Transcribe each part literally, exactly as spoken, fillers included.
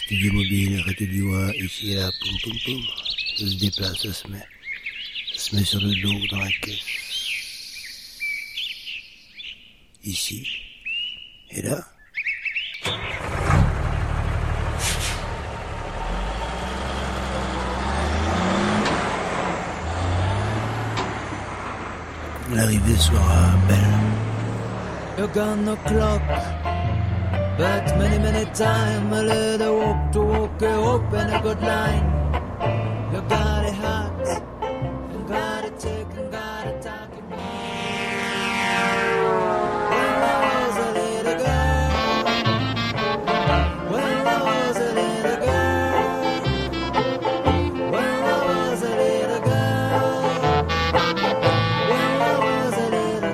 studio mobile, Radio Diois, ici et là, poum poum poum. Ça se déplace, ça se met. Ça se met sur le dos, dans la caisse. Ici. Et là. L'arrivée sera belle. You got no clock, but many, many time a little walk to walk, a hope and a good line. You got it hot, and got it take, and got it talk. When I was a little girl, when I was a little girl, when I was a little girl, when I was a little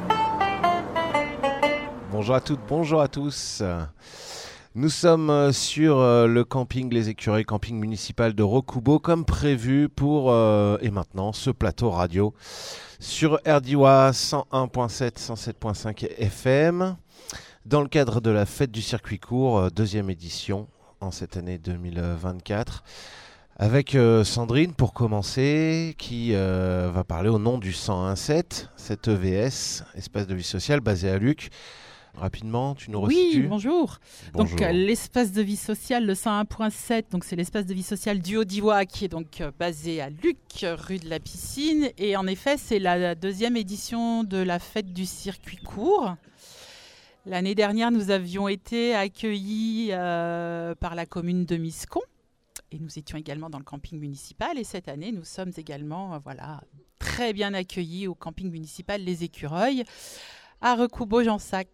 girl. Bonjour à toutes, bonjour à tous. Nous sommes sur le camping Les Écureuils, camping municipal de Rokubo, comme prévu pour, euh, et maintenant, ce plateau radio sur R D I W A cent un virgule sept, cent sept virgule cinq F M, dans le cadre de la fête du circuit court, deuxième édition en cette année deux mille vingt-quatre, avec euh, Sandrine pour commencer, qui euh, va parler au nom du cent un virgule sept, cet E V S, espace de vie sociale basé à Luc. Rapidement, tu nous resitues ? Oui, bonjour. Bonjour. Donc, euh, l'espace de vie sociale, le cent un virgule sept, donc c'est l'espace de vie sociale du Haut-Diois qui est donc euh, basé à Luc, rue de la Piscine. Et en effet, c'est la deuxième édition de la fête du circuit court. L'année dernière, nous avions été accueillis euh, par la commune de Miscon. Et nous étions également dans le camping municipal. Et cette année, nous sommes également euh, voilà, très bien accueillis au camping municipal Les Écureuils, à Rokubo-Jansac.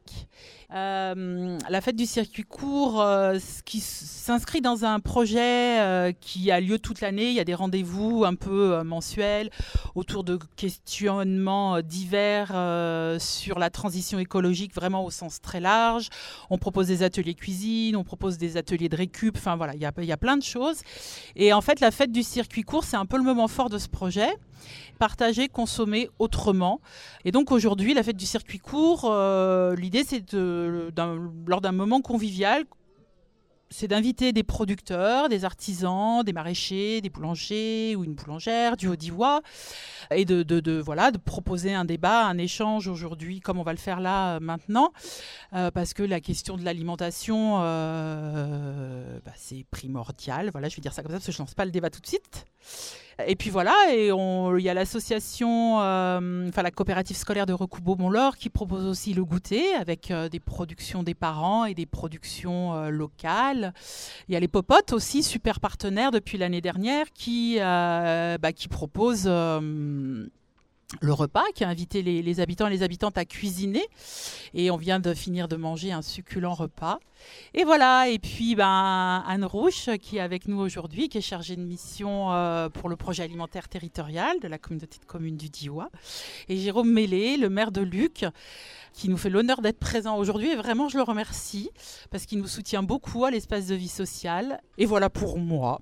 Euh, la fête du circuit court euh, qui s'inscrit dans un projet euh, qui a lieu toute l'année. Il y a des rendez-vous un peu euh, mensuels autour de questionnements euh, divers euh, sur la transition écologique, vraiment au sens très large. On propose des ateliers cuisine, on propose des ateliers de récup, enfin voilà, il y a, il y a plein de choses. Et en fait, la fête du circuit court, c'est un peu le moment fort de ce projet. Partager, consommer autrement. Et donc aujourd'hui, la fête du circuit court, euh, l'idée c'est de, d'un, lors d'un moment convivial, c'est d'inviter des producteurs, des artisans, des maraîchers, des boulangers ou une boulangère du Haut-Diois et de, de, de, voilà, de proposer un débat, un échange aujourd'hui, comme on va le faire là euh, maintenant, euh, parce que la question de l'alimentation, euh, bah, c'est primordial. Voilà, je vais dire ça comme ça parce que je ne lance pas le débat tout de suite. Et puis voilà, et on, il y a l'association, euh, enfin la coopérative scolaire de Rokubo-Montlore qui propose aussi le goûter avec euh, des productions des parents et des productions euh, locales. Il y a les Popotes aussi, super partenaires depuis l'année dernière, qui, euh, bah, qui proposent euh, le repas, qui a invité les, les habitants et les habitantes à cuisiner. Et on vient de finir de manger un succulent repas. Et voilà, et puis ben, Anne Rouche qui est avec nous aujourd'hui, qui est chargée de mission euh, pour le projet alimentaire territorial de la communauté de communes du Diois. Et Jérôme Mélé, le maire de Luc, qui nous fait l'honneur d'être présent aujourd'hui. Et vraiment, je le remercie parce qu'il nous soutient beaucoup à l'espace de vie sociale. Et voilà pour moi.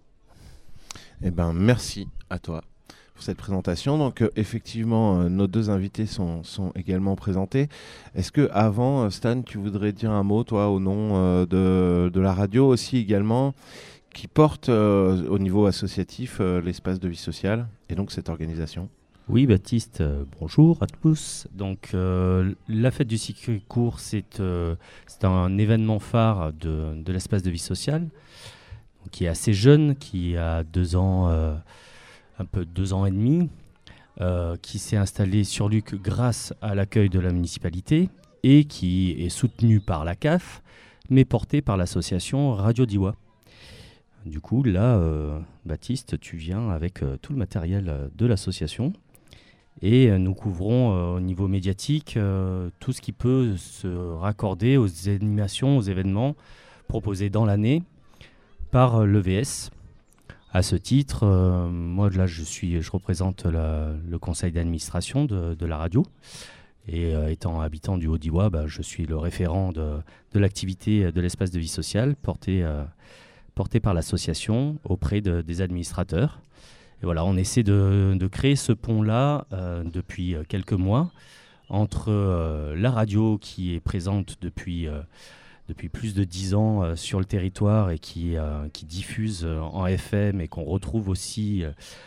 Eh ben, merci à toi pour cette présentation. Donc, euh, effectivement, euh, nos deux invités sont, sont également présentés. Est-ce que avant, euh, Stan, tu voudrais dire un mot, toi, au nom euh, de, de la radio aussi également, qui porte euh, au niveau associatif euh, l'espace de vie sociale et donc cette organisation ? Oui, Baptiste, euh, bonjour à tous. Donc, euh, la fête du circuit court, c'est, euh, c'est un événement phare de, de l'espace de vie sociale, donc, qui est assez jeune, qui a deux ans, euh, un peu deux ans et demi, euh, qui s'est installé sur Luc grâce à l'accueil de la municipalité et qui est soutenu par la C A F, mais porté par l'association Radio D I W A. Du coup, là, euh, Baptiste, tu viens avec euh, tout le matériel euh, de l'association. Et euh, nous couvrons euh, au niveau médiatique euh, tout ce qui peut se raccorder aux animations, aux événements proposés dans l'année par euh, l'E V S. À ce titre, euh, moi là je, suis, je représente la, le conseil d'administration de, de la radio. Et euh, étant habitant du Haut-D I W A, bah, je suis le référent de, de l'activité de l'espace de vie sociale porté, euh, porté par l'association auprès de, des administrateurs. Et voilà, on essaie de, de créer ce pont-là euh, depuis quelques mois entre euh, la radio qui est présente depuis, euh, depuis plus de dix ans euh, sur le territoire et qui, euh, qui diffuse euh, en F M et qu'on retrouve aussi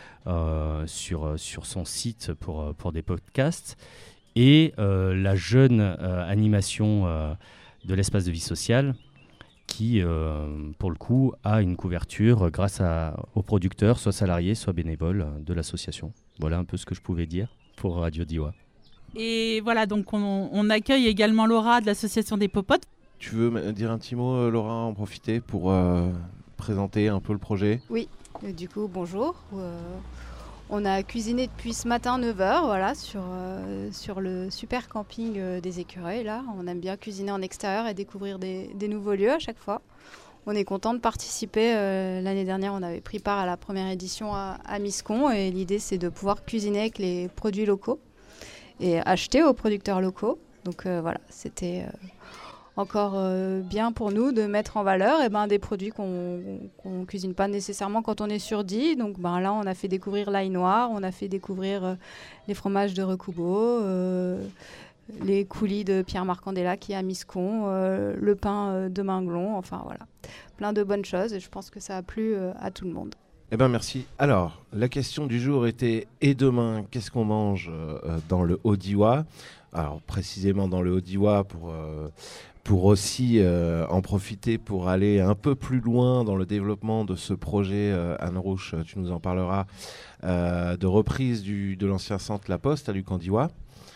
euh, sur, sur son site pour, pour des podcasts. Et euh, la jeune euh, animation euh, de l'espace de vie sociale qui, euh, pour le coup, a une couverture grâce à, aux producteurs, soit salariés, soit bénévoles de l'association. Voilà un peu ce que je pouvais dire pour Radio Diois. Et voilà, donc on, on accueille également Laura de l'association des Popotes. Tu veux me dire un petit mot, Laura, en profiter pour euh, présenter un peu le projet ? Oui, euh, du coup, bonjour. Euh, on a cuisiné depuis ce matin neuf heures, voilà, sur, euh, sur le super camping euh, des Écureuils. Là. On aime bien cuisiner en extérieur et découvrir des, des nouveaux lieux à chaque fois. On est content de participer. Euh, l'année dernière, on avait pris part à la première édition à, à Miscon et l'idée, c'est de pouvoir cuisiner avec les produits locaux et acheter aux producteurs locaux. Donc euh, voilà, c'était... Euh, encore euh, bien pour nous de mettre en valeur eh ben, des produits qu'on ne cuisine pas nécessairement quand on est sur dix. Donc ben, là, on a fait découvrir l'ail noir, on a fait découvrir euh, les fromages de Recoubeau, euh, les coulis de Pierre-Marc Candela qui est à Miscon, euh, le pain euh, de Minglon, enfin voilà. Plein de bonnes choses et je pense que ça a plu euh, à tout le monde. Eh bien, merci. Alors, la question du jour était « Et demain, qu'est-ce qu'on mange euh, dans le Haut-Diois ?» Alors, précisément dans le Haut-Diois pour... Euh, pour aussi euh, en profiter pour aller un peu plus loin dans le développement de ce projet, euh, Anne Rouche, tu nous en parleras, euh, de reprise du, de l'ancien centre La Poste à Luc-en-Diois.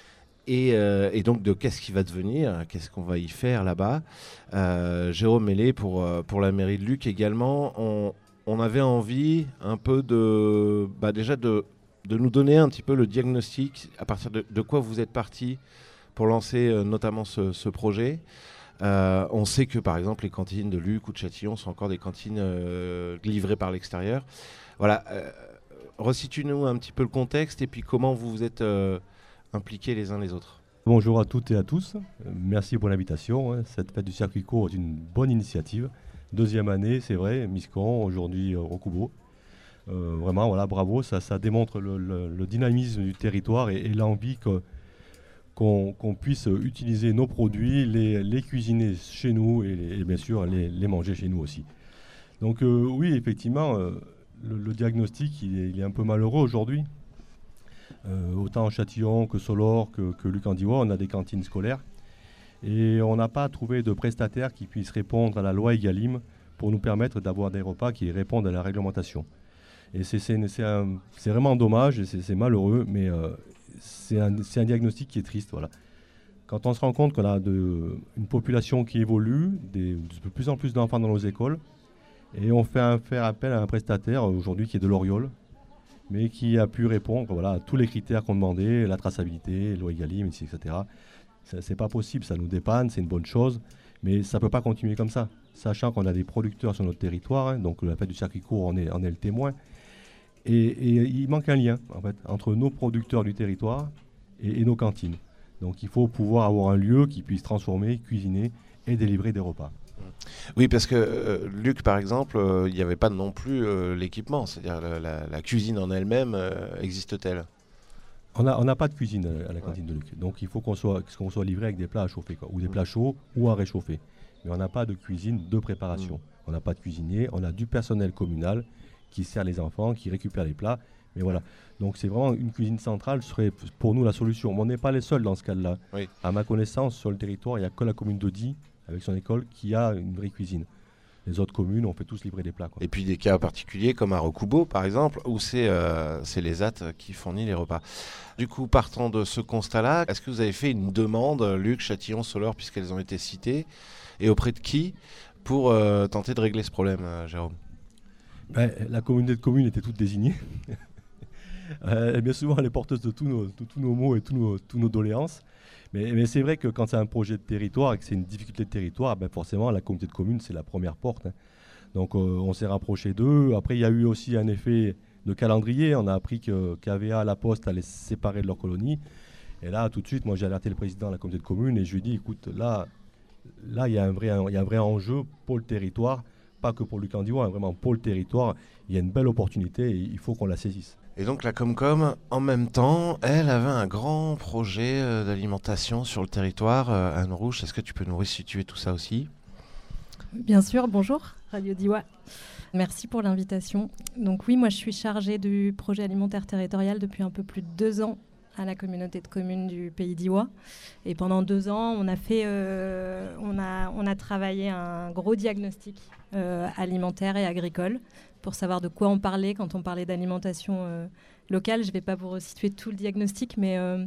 Et, euh, et donc de qu'est-ce qui va devenir, qu'est-ce qu'on va y faire là-bas. Euh, Jérôme Mélé pour, euh, pour la mairie de Luc également, on, on avait envie un peu de, bah déjà de, de nous donner un petit peu le diagnostic, à partir de, de quoi vous êtes parti pour lancer euh, notamment ce, ce projet. Euh, on sait que par exemple les cantines de Luc ou de Châtillon sont encore des cantines euh, livrées par l'extérieur. Voilà, euh, resitue-nous un petit peu le contexte et puis comment vous vous êtes euh, impliqués les uns les autres. Bonjour à toutes et à tous, euh, merci pour l'invitation. Hein. Cette fête du circuit court est une bonne initiative. Deuxième année, c'est vrai, Miscon, aujourd'hui euh, Recoubeau. Euh, vraiment, voilà, bravo, ça, ça démontre le, le, le dynamisme du territoire et, et l'envie que Qu'on, qu'on puisse utiliser nos produits, les, les cuisiner chez nous et, les, et bien sûr les, les manger chez nous aussi. Donc euh, oui, effectivement, euh, le, le diagnostic il est, il est un peu malheureux aujourd'hui. Euh, autant en Châtillon que Solor que, que Luc-en-Diois, on a des cantines scolaires et on n'a pas trouvé de prestataire qui puisse répondre à la loi Egalim pour nous permettre d'avoir des repas qui répondent à la réglementation. Et c'est, c'est, c'est, un, c'est vraiment dommage et c'est, c'est malheureux, mais euh, c'est, un, c'est un diagnostic qui est triste. Voilà. Quand on se rend compte qu'on a de, une population qui évolue, des, de plus en plus d'enfants dans nos écoles, et on fait un, faire appel à un prestataire aujourd'hui qui est de l'Oriole, mais qui a pu répondre voilà, à tous les critères qu'on demandait, la traçabilité, loi Egalim, et cetera. C'est, c'est pas possible, ça nous dépanne, c'est une bonne chose, mais ça ne peut pas continuer comme ça, sachant qu'on a des producteurs sur notre territoire, hein, donc la fête du circuit court, on est, on est le témoin. Et, et il manque un lien en fait, entre nos producteurs du territoire et, et nos cantines. Donc il faut pouvoir avoir un lieu qui puisse transformer, cuisiner et délivrer des repas. Oui, parce que euh, Luc, par exemple, il euh, n'y avait pas non plus euh, l'équipement, c'est-à-dire la, la, la cuisine en elle-même euh, existe-t-elle ? On n'a on n'a pas de cuisine à la cantine ouais. de Luc, donc il faut qu'on soit, qu'on soit livré avec des plats à chauffer, quoi, ou des plats chauds ou à réchauffer. Mais on n'a pas de cuisine de préparation. Mmh. On n'a pas de cuisinier, on a du personnel communal qui sert les enfants, qui récupère les plats. Mais voilà, donc c'est vraiment une cuisine centrale serait pour nous la solution. Mais on n'est pas les seuls dans ce cas-là. Oui. À ma connaissance, sur le territoire, il n'y a que la commune de Die, avec son école, qui a une vraie cuisine. Les autres communes, on fait tous livrer des plats, quoi. Et puis des cas particuliers comme à Recoubeau, par exemple, où c'est, euh, c'est les A T qui fournit les repas. Du coup, partant de ce constat-là, est-ce que vous avez fait une demande, Luc, Châtillon, Solor, puisqu'elles ont été citées, et auprès de qui, pour euh, tenter de régler ce problème, euh, Jérôme ? Ben, la communauté de communes était toute désignée. euh, bien souvent, elle est porteuse de tous nos, de, tous nos mots et tous nos, tous nos doléances. Mais, mais c'est vrai que quand c'est un projet de territoire et que c'est une difficulté de territoire, ben forcément, la communauté de communes, c'est la première porte. Hein. Donc, euh, on s'est rapproché d'eux. Après, il y a eu aussi un effet de calendrier. On a appris que qu'A V A, La Poste, allait se séparer de leur colonie. Et là, tout de suite, moi, j'ai alerté le président de la communauté de communes et je lui ai dit, écoute, là, là, il y a un vrai, il y a un vrai enjeu pour le territoire. Pas que pour Luc-en-Diois, hein, vraiment pour le territoire, il y a une belle opportunité et il faut qu'on la saisisse. Et donc la Comcom, en même temps, elle avait un grand projet euh, d'alimentation sur le territoire. Euh, Anne Rouche, est-ce que tu peux nous restituer tout ça aussi ? Bien sûr, bonjour, Radio Diois. Merci pour l'invitation. Donc oui, moi je suis chargée du projet alimentaire territorial depuis un peu plus de deux ans à la communauté de communes du Pays Diois. Et pendant deux ans, on a, fait, euh, on a, on a travaillé un gros diagnostic euh, alimentaire et agricole pour savoir de quoi on parlait quand on parlait d'alimentation euh, locale. Je ne vais pas vous resituer tout le diagnostic, mais euh,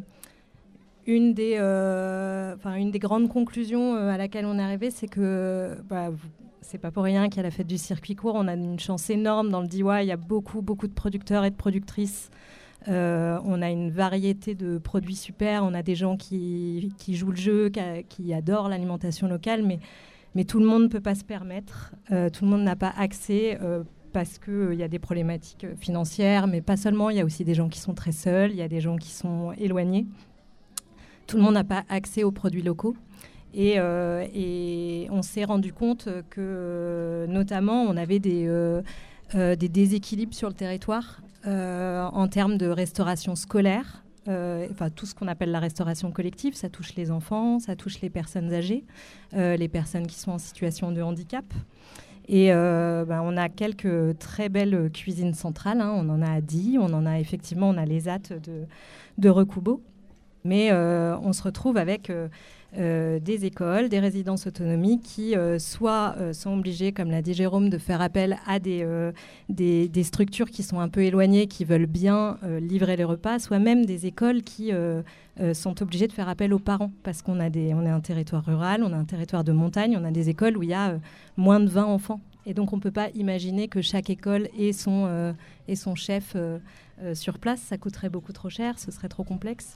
une, des, euh, une des grandes conclusions euh, à laquelle on est arrivé, c'est que... Bah, vous, c'est pas pour rien qu'à la fête du circuit court, on a une chance énorme dans le Diois. Il y a beaucoup, beaucoup de producteurs et de productrices. Euh, on a une variété de produits super. On a des gens qui, qui jouent le jeu, qui, a, qui adorent l'alimentation locale, mais, mais tout le monde ne peut pas se permettre. Euh, tout le monde n'a pas accès euh, parce qu'il euh, y a des problématiques financières, mais pas seulement. Il y a aussi des gens qui sont très seuls, il y a des gens qui sont éloignés. Tout le monde n'a pas accès aux produits locaux. Et, euh, et on s'est rendu compte que, euh, notamment, on avait des, euh, euh, des déséquilibres sur le territoire euh, en termes de restauration scolaire. Euh, enfin, tout ce qu'on appelle la restauration collective, ça touche les enfants, ça touche les personnes âgées, euh, les personnes qui sont en situation de handicap. Et euh, ben, on a quelques très belles cuisines centrales. Hein. On en a à Die, on en a effectivement, on a les A T de, de Recoubeau. Mais euh, on se retrouve avec... Euh, Euh, des écoles, des résidences autonomie qui euh, soit euh, sont obligées, comme l'a dit Jérôme, de faire appel à des, euh, des, des structures qui sont un peu éloignées, qui veulent bien euh, livrer les repas, soit même des écoles qui euh, euh, sont obligées de faire appel aux parents, parce qu'on a des, on est un territoire rural, on a un territoire de montagne, on a des écoles où il y a euh, moins de vingt enfants. Et donc on ne peut pas imaginer que chaque école ait son, euh, ait son chef euh, euh, sur place, ça coûterait beaucoup trop cher, ce serait trop complexe.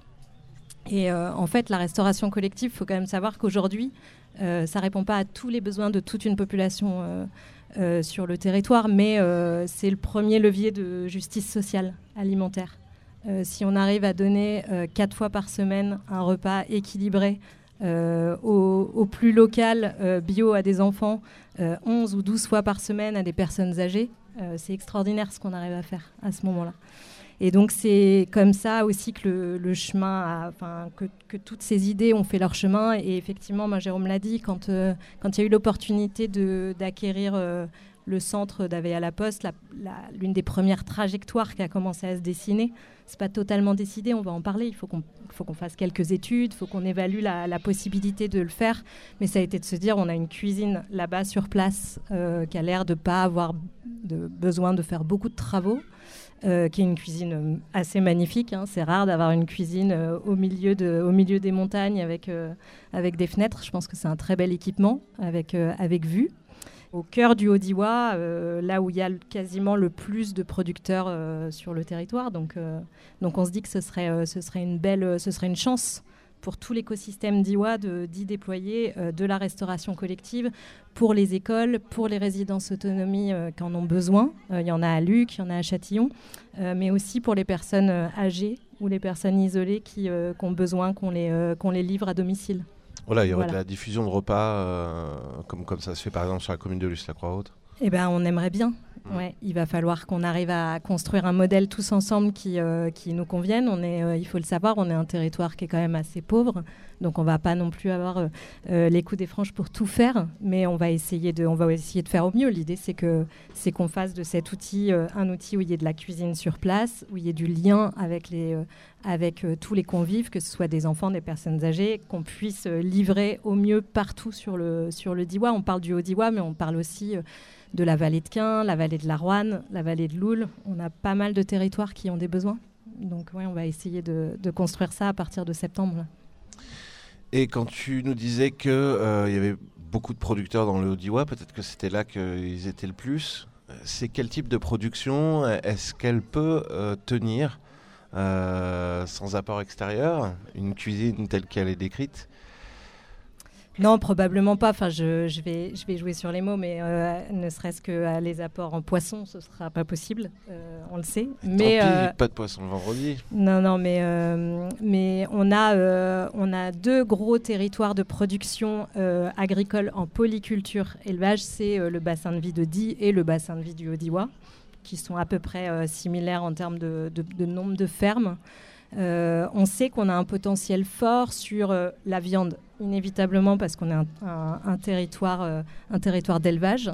Et euh, en fait, la restauration collective, il faut quand même savoir qu'aujourd'hui, euh, ça ne répond pas à tous les besoins de toute une population euh, euh, sur le territoire, mais euh, c'est le premier levier de justice sociale alimentaire. Euh, si on arrive à donner euh, quatre fois par semaine un repas équilibré euh, au, au plus local, euh, bio à des enfants, euh, onze ou douze fois par semaine à des personnes âgées, euh, c'est extraordinaire ce qu'on arrive à faire à ce moment-là. Et donc, c'est comme ça aussi que le, le chemin, a, enfin, que, que toutes ces idées ont fait leur chemin. Et effectivement, moi, Jérôme l'a dit, quand euh, quand il y a eu l'opportunité de, d'acquérir euh, le centre d'Avé-à-la-Poste, la, la, l'une des premières trajectoires qui a commencé à se dessiner, c'est pas totalement décidé, on va en parler. Il faut qu'on, faut qu'on fasse quelques études, il faut qu'on évalue la, la possibilité de le faire. Mais ça a été de se dire, on a une cuisine là-bas sur place euh, qui a l'air de pas avoir de besoin de faire beaucoup de travaux. Euh, qui est une cuisine assez magnifique. Hein. C'est rare d'avoir une cuisine euh, au, milieu de, au milieu des montagnes avec, euh, avec des fenêtres. Je pense que c'est un très bel équipement avec, euh, avec vue. Au cœur du Haut-Diois, euh, là où il y a quasiment le plus de producteurs euh, sur le territoire. Donc, euh, donc on se dit que ce serait, euh, ce serait une belle, ce serait une chance pour tout l'écosystème diois de, d'y déployer euh, de la restauration collective pour les écoles, pour les résidences autonomie euh, qui en ont besoin. Il euh, y en a à Luc, il y en a à Châtillon, euh, mais aussi pour les personnes euh, âgées ou les personnes isolées qui, euh, qui ont besoin qu'on les, euh, qu'on les livre à domicile. Voilà, il y aurait Voilà. de la diffusion de repas, euh, comme, comme ça se fait par exemple sur la commune de Luce-la-Croix-Haute. Eh ben, on aimerait bien. Ouais, il va falloir qu'on arrive à construire un modèle tous ensemble qui, euh, qui nous convienne. On est, euh, il faut le savoir, on est un territoire qui est quand même assez pauvre, donc on va pas non plus avoir euh, euh, les coups des franges pour tout faire, mais on va essayer de, on va essayer de faire au mieux. L'idée, c'est que, c'est qu'on fasse de cet outil euh, un outil où il y ait de la cuisine sur place, où il y ait du lien avec les, euh, avec euh, tous les convives, que ce soit des enfants, des personnes âgées, qu'on puisse euh, livrer au mieux partout sur le, sur le Diois. On parle du Haut-Diois, mais on parle aussi euh, de la vallée de Quin, la vallée de la Roanne, la vallée de l'Oule. On a pas mal de territoires qui ont des besoins. Donc ouais, on va essayer de, de construire ça à partir de septembre. Là. Et quand tu nous disais qu'il euh, y avait beaucoup de producteurs dans le Haut-Diois, peut-être que c'était là qu'ils étaient le plus. C'est quel type de production ? Est-ce qu'elle peut euh, tenir euh, sans apport extérieur, une cuisine telle qu'elle est décrite ? Non, probablement pas. Enfin, je, je, vais, je vais jouer sur les mots, mais euh, ne serait-ce que euh, les apports en poisson, ce ne sera pas possible. Euh, on le sait. Tant Mais pis, euh, pas de poisson le vendredi. Non, non, mais, euh, mais on, a, euh, on a deux gros territoires de production euh, agricole en polyculture élevage. C'est euh, le bassin de vie de Die et le bassin de vie du Haut-Diois, qui sont à peu près euh, similaires en termes de, de, de nombre de fermes. Euh, on sait qu'on a un potentiel fort sur euh, la viande inévitablement parce qu'on est un, un, un territoire, euh, un territoire d'élevage,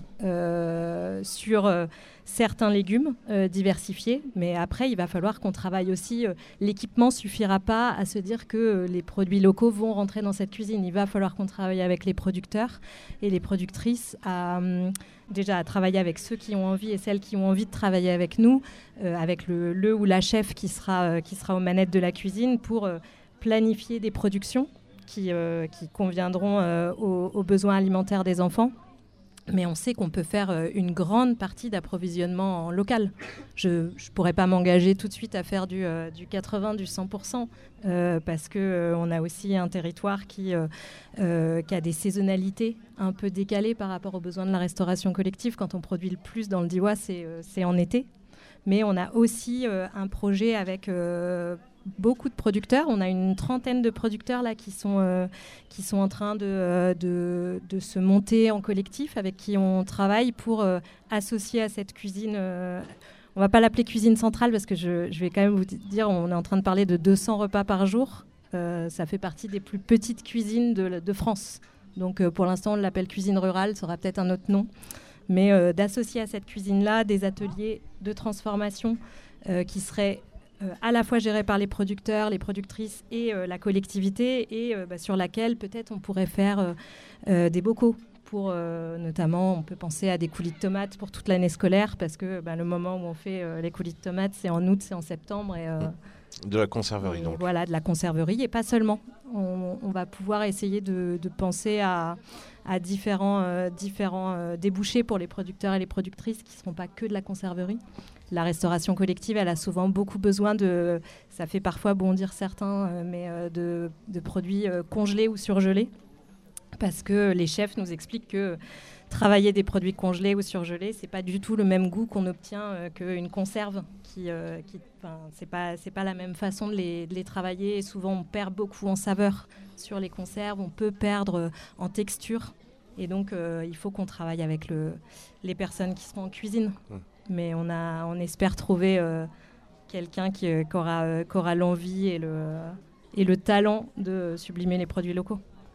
euh, sur euh, certains légumes euh, diversifiés. Mais après, il va falloir qu'on travaille aussi. Euh, l'équipement ne suffira pas à se dire que euh, les produits locaux vont rentrer dans cette cuisine. Il va falloir qu'on travaille avec les producteurs et les productrices à, euh, déjà à travailler avec ceux qui ont envie et celles qui ont envie de travailler avec nous, euh, avec le, le ou la chef qui sera, euh, qui sera aux manettes de la cuisine pour euh, planifier des productions Qui, euh, qui conviendront euh, aux, aux besoins alimentaires des enfants. Mais on sait qu'on peut faire euh, une grande partie d'approvisionnement en local. Je ne pourrais pas m'engager tout de suite à faire du, euh, du quatre-vingts, du cent pour cent, euh, parce qu'on euh, a aussi un territoire qui, euh, euh, qui a des saisonnalités un peu décalées par rapport aux besoins de la restauration collective. Quand on produit le plus dans le Diois, c'est, euh, c'est en été. Mais on a aussi euh, un projet avec... Euh, beaucoup de producteurs. On a une trentaine de producteurs là qui sont, euh, qui sont en train de, euh, de, de se monter en collectif, avec qui on travaille pour euh, associer à cette cuisine. Euh, on ne va pas l'appeler cuisine centrale parce que je, je vais quand même vous dire, on est en train de parler de deux cents repas par jour. Euh, ça fait partie des plus petites cuisines de, de France. Donc euh, pour l'instant, on l'appelle cuisine rurale, ça aura peut-être un autre nom. Mais euh, d'associer à cette cuisine-là des ateliers de transformation euh, qui seraient Euh, à la fois gérée par les producteurs, les productrices et euh, la collectivité, et euh, bah, sur laquelle peut-être on pourrait faire euh, euh, des bocaux. Pour, euh, notamment, on peut penser à des coulis de tomates pour toute l'année scolaire, parce que bah, le moment où on fait euh, les coulis de tomates, c'est en août, c'est en septembre. Et, euh, de la conserverie, et, donc. Voilà, de la conserverie, et pas seulement. On, on va pouvoir essayer de, de penser à, à différents, euh, différents euh, débouchés pour les producteurs et les productrices qui ne seront pas que de la conserverie. La restauration collective, elle a souvent beaucoup besoin de, ça fait parfois bondir certains, euh, mais euh, de, de produits euh, congelés ou surgelés. Parce que les chefs nous expliquent que travailler des produits congelés ou surgelés, c'est pas du tout le même goût qu'on obtient euh, qu'une conserve. Qui, euh, qui, c'est pas, c'est pas la même façon de les, de les travailler. Et souvent, on perd beaucoup en saveur sur les conserves. On peut perdre euh, en texture. Et donc, euh, il faut qu'on travaille avec le, les personnes qui seront en cuisine. Mmh. Mais on, a, on espère trouver euh, quelqu'un qui, euh, qui, aura, euh, qui aura l'envie et le, euh, et le talent de sublimer les produits locaux.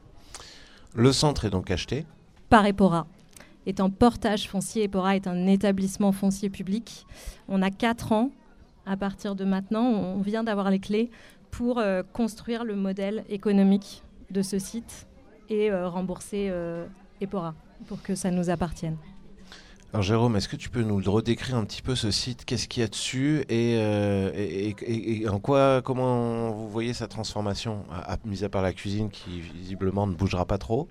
Le centre est donc acheté par Epora. Est en portage foncier. Epora est un établissement foncier public. On a quatre ans, à partir de maintenant, on vient d'avoir les clés pour euh, construire le modèle économique de ce site et euh, rembourser euh, Epora pour que ça nous appartienne. Alors Jérôme, est-ce que tu peux nous redécrire un petit peu ce site? Qu'est-ce qu'il y a dessus et, euh, et, et, et en quoi, comment vous voyez sa transformation, à, à, mis à part la cuisine qui visiblement ne bougera pas trop?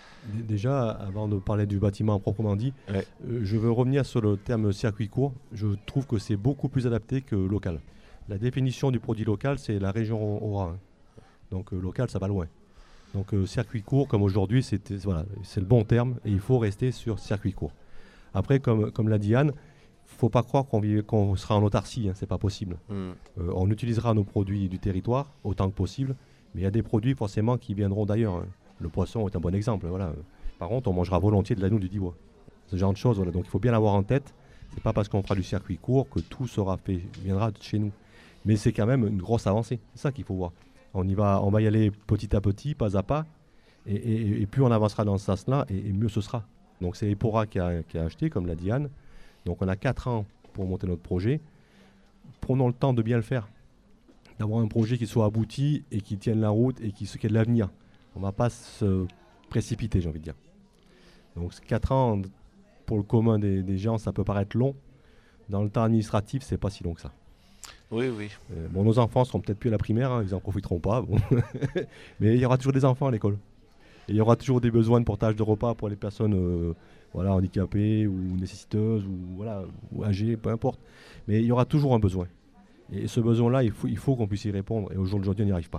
Déjà, avant de parler du bâtiment proprement dit, ouais. euh, je veux revenir sur le terme circuit court. Je trouve que c'est beaucoup plus adapté que local. La définition du produit local, c'est la région aura. Donc euh, local, ça va loin. Donc euh, circuit court, comme aujourd'hui, c'est, voilà, c'est le bon terme et il faut rester sur circuit court. Après, comme, comme l'a dit Anne, il ne faut pas croire qu'on, vit, qu'on sera en autarcie, hein, ce n'est pas possible. Mm. Euh, on utilisera nos produits du territoire autant que possible, mais il y a des produits forcément qui viendront d'ailleurs. Hein. Le poisson est un bon exemple. Voilà. Par contre, on mangera volontiers de l'agneau du Diois. Ce genre de choses, voilà. Donc il faut bien l'avoir en tête. Ce n'est pas parce qu'on fera du circuit court que tout sera fait, viendra de chez nous. Mais c'est quand même une grosse avancée. C'est ça qu'il faut voir. On, y va, on va y aller petit à petit, pas à pas. Et, et, et plus on avancera dans ce sens-là, et, et mieux ce sera. Donc c'est Epora qui a, qui a acheté, comme l'a dit Anne. Donc on a quatre ans pour monter notre projet. Prenons le temps de bien le faire. D'avoir un projet qui soit abouti et qui tienne la route et qui, qui ait de l'avenir. On ne va pas se précipiter, j'ai envie de dire. Donc quatre ans, pour le commun des, des gens, ça peut paraître long. Dans le temps administratif, c'est pas si long que ça. Oui, oui. Euh, bon, nos enfants seront peut-être plus à la primaire, hein, ils n'en profiteront pas. Bon. Mais il y aura toujours des enfants à l'école. Et il y aura toujours des besoins de portage de repas pour les personnes euh, voilà, handicapées ou nécessiteuses ou, voilà, ou âgées, peu importe. Mais il y aura toujours un besoin. Et ce besoin-là, il faut, il faut qu'on puisse y répondre. Et aujourd'hui, on n'y arrive pas.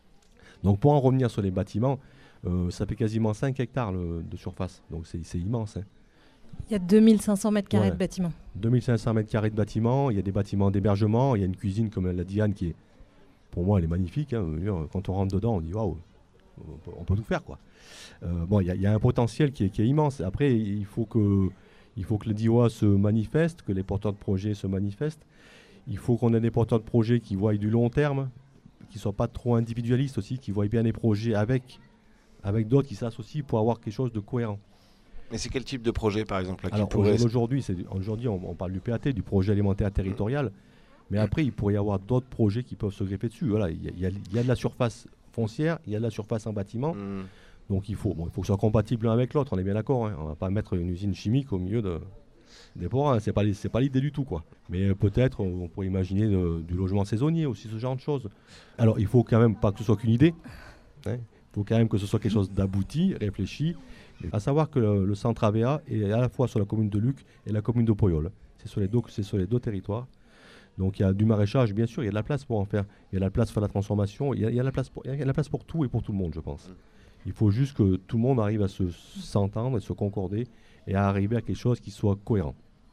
Donc pour en revenir sur les bâtiments, euh, ça fait quasiment cinq hectares le, de surface. Donc c'est, c'est immense. Hein. Il y a deux mille cinq cents mètres carrés ouais. de bâtiments. deux mille cinq cents mètres carrés de bâtiments. Il y a des bâtiments d'hébergement. Il y a une cuisine, comme l'a dit Anne, qui est, pour moi, elle est magnifique. Hein. Quand on rentre dedans, on dit waouh, on peut, on peut tout faire, quoi. Euh, bon, il y, y a un potentiel qui est, qui est immense. Après, il faut que, il faut que le Diois se manifeste, que les porteurs de projets se manifestent. Il faut qu'on ait des porteurs de projets qui voient du long terme, qui ne soient pas trop individualistes aussi, qui voient bien les projets avec, avec d'autres qui s'associent pour avoir quelque chose de cohérent. Mais c'est quel type de projet, par exemple là, qui Alors pourrait... aujourd'hui, c'est, aujourd'hui on, on parle du P A T, du projet alimentaire territorial, mais après il pourrait y avoir d'autres projets qui peuvent se greffer dessus. Voilà, il y, y, y a de la surface foncière, il y a de la surface en bâtiment, mmh. donc il faut, bon, il faut que ce soit compatible l'un avec l'autre, on est bien d'accord, hein. On ne va pas mettre une usine chimique au milieu de... des ports, hein. c'est pas, c'est pas l'idée du tout, quoi. Mais euh, peut-être on, on pourrait imaginer de, du logement saisonnier aussi, ce genre de choses. Alors il faut quand même pas que ce soit qu'une idée, hein. Il faut quand même que ce soit quelque chose d'abouti, réfléchi. À savoir que le, le centre A V A est à la fois sur la commune de Luc et la commune de Poyol. C'est sur les deux, c'est sur les deux territoires. Donc il y a du maraîchage, bien sûr, il y a de la place pour en faire. Il y a de la place pour faire la transformation. Il y a, il y a, la, place pour, il y a de la place pour tout et pour tout le monde, je pense. Il faut juste que tout le monde arrive à se, s'entendre et se concorder et à arriver à quelque chose qui soit cohérent.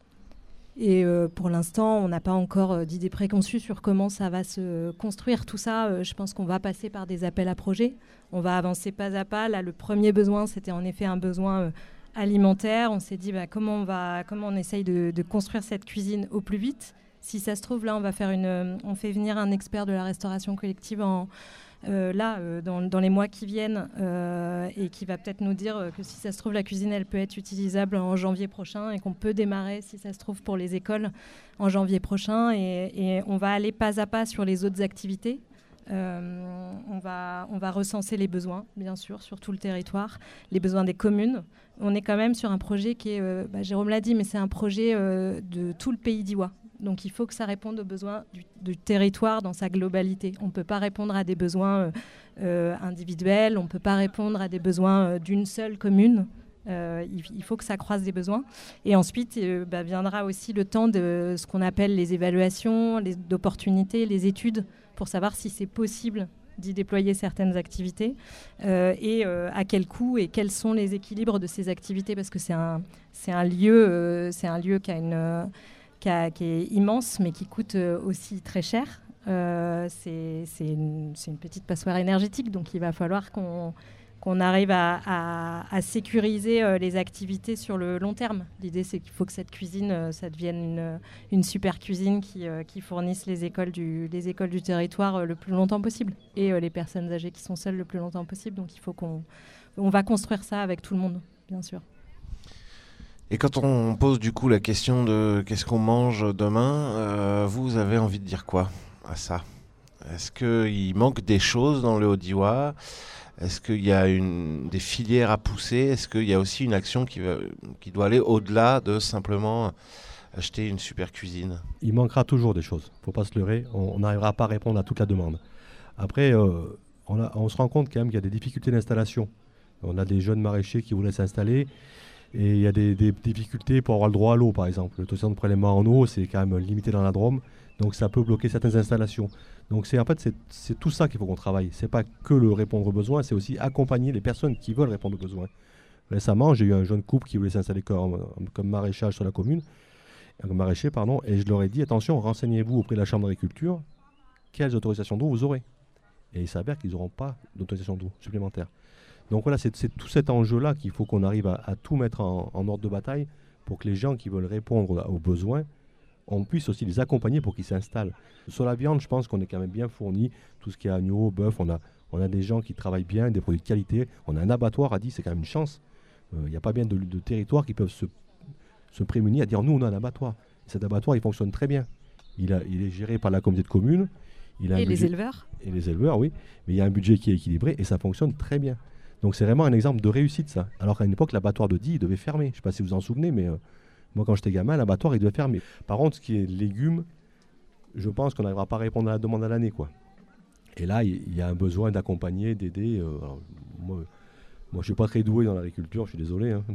Et euh, pour l'instant, on n'a pas encore euh, d'idée préconçue sur comment ça va se construire. Tout ça, euh, je pense qu'on va passer par des appels à projets. On va avancer pas à pas. Là, le premier besoin, c'était en effet un besoin euh, alimentaire. On s'est dit bah, comment, on va, comment on essaye de, de construire cette cuisine au plus vite. Si ça se trouve, là, on va faire une, euh, on fait venir un expert de la restauration collective en... Euh, là, euh, dans, dans les mois qui viennent, euh, et qui va peut-être nous dire euh, que si ça se trouve, la cuisine, elle peut être utilisable en janvier prochain et qu'on peut démarrer, si ça se trouve, pour les écoles en janvier prochain. Et, et on va aller pas à pas sur les autres activités. Euh, on va, on va recenser les besoins, bien sûr, sur tout le territoire, les besoins des communes. On est quand même sur un projet qui est, euh, bah, Jérôme l'a dit, mais c'est un projet euh, de tout le pays d'Iwa. Donc il faut que ça réponde aux besoins du, du territoire dans sa globalité. On ne peut pas répondre à des besoins euh, euh, individuels, on ne peut pas répondre à des besoins euh, d'une seule commune. Euh, il, il faut que ça croise des besoins. Et ensuite, euh, bah, viendra aussi le temps de ce qu'on appelle les évaluations, les, d'opportunités, les études, pour savoir si c'est possible d'y déployer certaines activités euh, et euh, à quel coût et quels sont les équilibres de ces activités, parce que c'est un, c'est un lieu, euh, c'est un lieu qui a une... Euh, Qui, a, qui est immense, mais qui coûte euh, aussi très cher. Euh, c'est, c'est, une, c'est une petite passoire énergétique, donc il va falloir qu'on, qu'on arrive à, à, à sécuriser euh, les activités sur le long terme. L'idée, c'est qu'il faut que cette cuisine, euh, ça devienne une, une super cuisine qui, euh, qui fournisse les écoles du, les écoles du territoire euh, le plus longtemps possible, et euh, les personnes âgées qui sont seules le plus longtemps possible. Donc il faut qu'on on va construire ça avec tout le monde, bien sûr. Et quand on pose du coup la question de qu'est-ce qu'on mange demain, euh, vous avez envie de dire quoi à ça ? Est-ce qu'il manque des choses dans le Haut-Diois ? Est-ce qu'il y a une, des filières à pousser ? Est-ce qu'il y a aussi une action qui, va, qui doit aller au-delà de simplement acheter une super cuisine ? Il manquera toujours des choses, il ne faut pas se leurrer, on n'arrivera pas à répondre à toute la demande. Après, euh, on, a, on se rend compte quand même qu'il y a des difficultés d'installation. On a des jeunes maraîchers qui voulaient s'installer. Et il y a des, des difficultés pour avoir le droit à l'eau, par exemple. L'autorisation de prélèvement en eau, c'est quand même limité dans la Drôme, donc ça peut bloquer certaines installations. Donc c'est, en fait, c'est, c'est tout ça qu'il faut qu'on travaille. C'est pas que le répondre aux besoins, c'est aussi accompagner les personnes qui veulent répondre aux besoins. Récemment, j'ai eu un jeune couple qui voulait s'installer comme, comme maraîchage sur la commune, comme maraîcher, pardon, et je leur ai dit, attention, renseignez-vous auprès de la Chambre d'agriculture, quelles autorisations d'eau vous aurez. Et il s'avère qu'ils n'auront pas d'autorisation d'eau supplémentaire. Donc voilà, c'est, c'est tout cet enjeu-là qu'il faut qu'on arrive à, à tout mettre en, en ordre de bataille pour que les gens qui veulent répondre aux besoins, on puisse aussi les accompagner pour qu'ils s'installent. Sur la viande, je pense qu'on est quand même bien fourni. Tout ce qui est agneau, bœuf, on a, on a des gens qui travaillent bien, des produits de qualité. On a un abattoir à dire, c'est quand même une chance. Il euh, n'y a pas bien de, de territoires qui peuvent se, se prémunir à dire, nous, on a un abattoir. Et cet abattoir, il fonctionne très bien. Il, a, il est géré par la communauté de communes. Il a et les budget, éleveurs Et les éleveurs, oui. Mais il y a un budget qui est équilibré et ça fonctionne très bien. Donc c'est vraiment un exemple de réussite, ça. Alors qu'à une époque, l'abattoir de Die, il devait fermer. Je ne sais pas si vous vous en souvenez, mais euh, moi, quand j'étais gamin, l'abattoir, il devait fermer. Par contre, ce qui est légumes, je pense qu'on n'arrivera pas à répondre à la demande à l'année, quoi. Et là, il y, y a un besoin d'accompagner, d'aider. Euh, alors, moi, moi, je ne suis pas très doué dans l'agriculture, je suis désolé. Hein.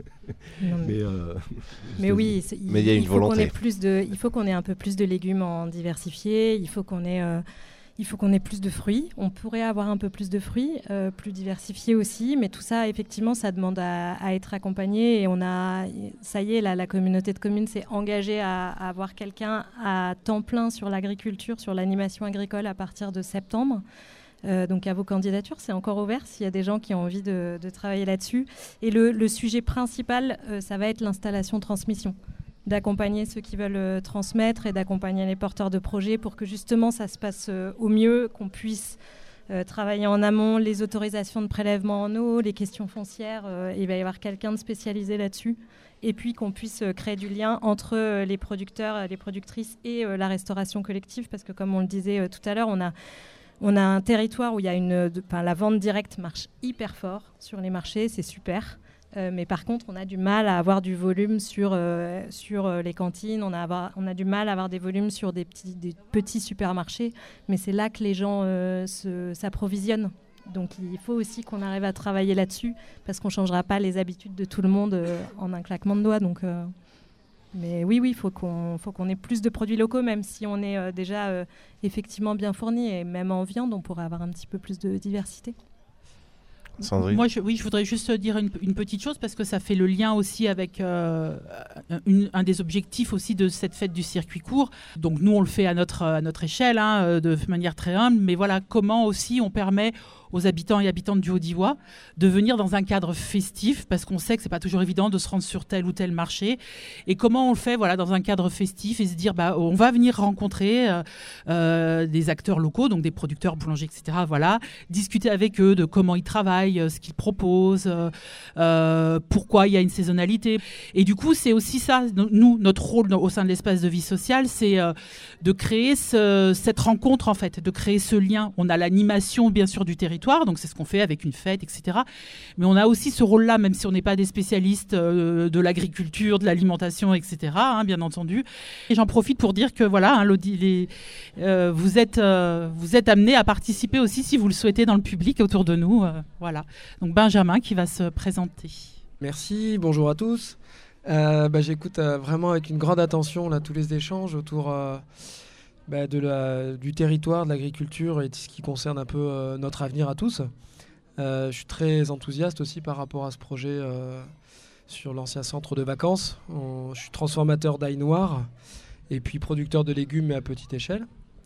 Non, mais mais, euh, mais oui, il, mais il y a une il faut volonté. Qu'on ait plus de, il faut qu'on ait un peu plus de légumes en diversifié. Il faut qu'on ait... Euh, Il faut qu'on ait plus de fruits. On pourrait avoir un peu plus de fruits, euh, plus diversifiés aussi. Mais tout ça, effectivement, ça demande à, à être accompagné. Et on a, ça y est, là, la communauté de communes s'est engagée à, à avoir quelqu'un à temps plein sur l'agriculture, sur l'animation agricole à partir de septembre. Euh, donc à vos candidatures, c'est encore ouvert s'il y a des gens qui ont envie de, de travailler là-dessus. Et le, le sujet principal, euh, ça va être l'installation-transmission. D'accompagner ceux qui veulent euh, transmettre et d'accompagner les porteurs de projets pour que justement ça se passe euh, au mieux, qu'on puisse euh, travailler en amont les autorisations de prélèvement en eau, les questions foncières. Euh, il va y avoir quelqu'un de spécialisé là-dessus. Et puis qu'on puisse euh, créer du lien entre euh, les producteurs, les productrices et euh, la restauration collective. Parce que comme on le disait euh, tout à l'heure, on a, on a un territoire où il y a une, de, la vente directe marche hyper fort sur les marchés, c'est super. Euh, mais par contre, on a du mal à avoir du volume sur, euh, sur euh, les cantines, on a, avoir, on a du mal à avoir des volumes sur des petits, des petits supermarchés, mais c'est là que les gens euh, se, s'approvisionnent. Donc il faut aussi qu'on arrive à travailler là-dessus, parce qu'on ne changera pas les habitudes de tout le monde euh, en un claquement de doigts. Donc, euh, mais oui, oui, il faut qu'on, faut qu'on ait plus de produits locaux, même si on est euh, déjà euh, effectivement bien fourni, et même en viande, on pourrait avoir un petit peu plus de diversité. Sandrine. Moi, je, oui, je voudrais juste dire une, une petite chose parce que ça fait le lien aussi avec euh, une, un des objectifs aussi de cette fête du circuit court. Donc nous, on le fait à notre, à notre échelle, hein, de manière très humble, mais voilà comment aussi on permet aux habitants et habitantes du Haut-Diois de venir dans un cadre festif, parce qu'on sait que c'est pas toujours évident de se rendre sur tel ou tel marché. Et comment on le fait, voilà, dans un cadre festif et se dire, bah, on va venir rencontrer euh, euh, des acteurs locaux, donc des producteurs, boulangers, et cetera. Voilà, discuter avec eux de comment ils travaillent, euh, ce qu'ils proposent, euh, euh, pourquoi il y a une saisonnalité. Et du coup, c'est aussi ça, nous, notre rôle au sein de l'espace de vie sociale, c'est euh, de créer ce, cette rencontre, en fait, de créer ce lien. On a l'animation, bien sûr, du territoire, donc c'est ce qu'on fait avec une fête, et cetera. Mais on a aussi ce rôle-là, même si on n'est pas des spécialistes euh, de l'agriculture, de l'alimentation, et cetera, hein, bien entendu. Et j'en profite pour dire que voilà, hein, les, euh, vous êtes, euh, vous êtes amenés à participer aussi, si vous le souhaitez, dans le public autour de nous. Euh, voilà. Donc Benjamin qui va se présenter. Merci, bonjour à tous. Euh, bah, j'écoute euh, vraiment avec une grande attention là, tous les échanges autour euh, bah, de la, du territoire, de l'agriculture et de ce qui concerne un peu euh, notre avenir à tous. Euh, je suis très enthousiaste aussi par rapport à ce projet euh, sur l'ancien centre de vacances. On, je suis transformateur d'ail noir et puis producteur de légumes mais à petite échelle.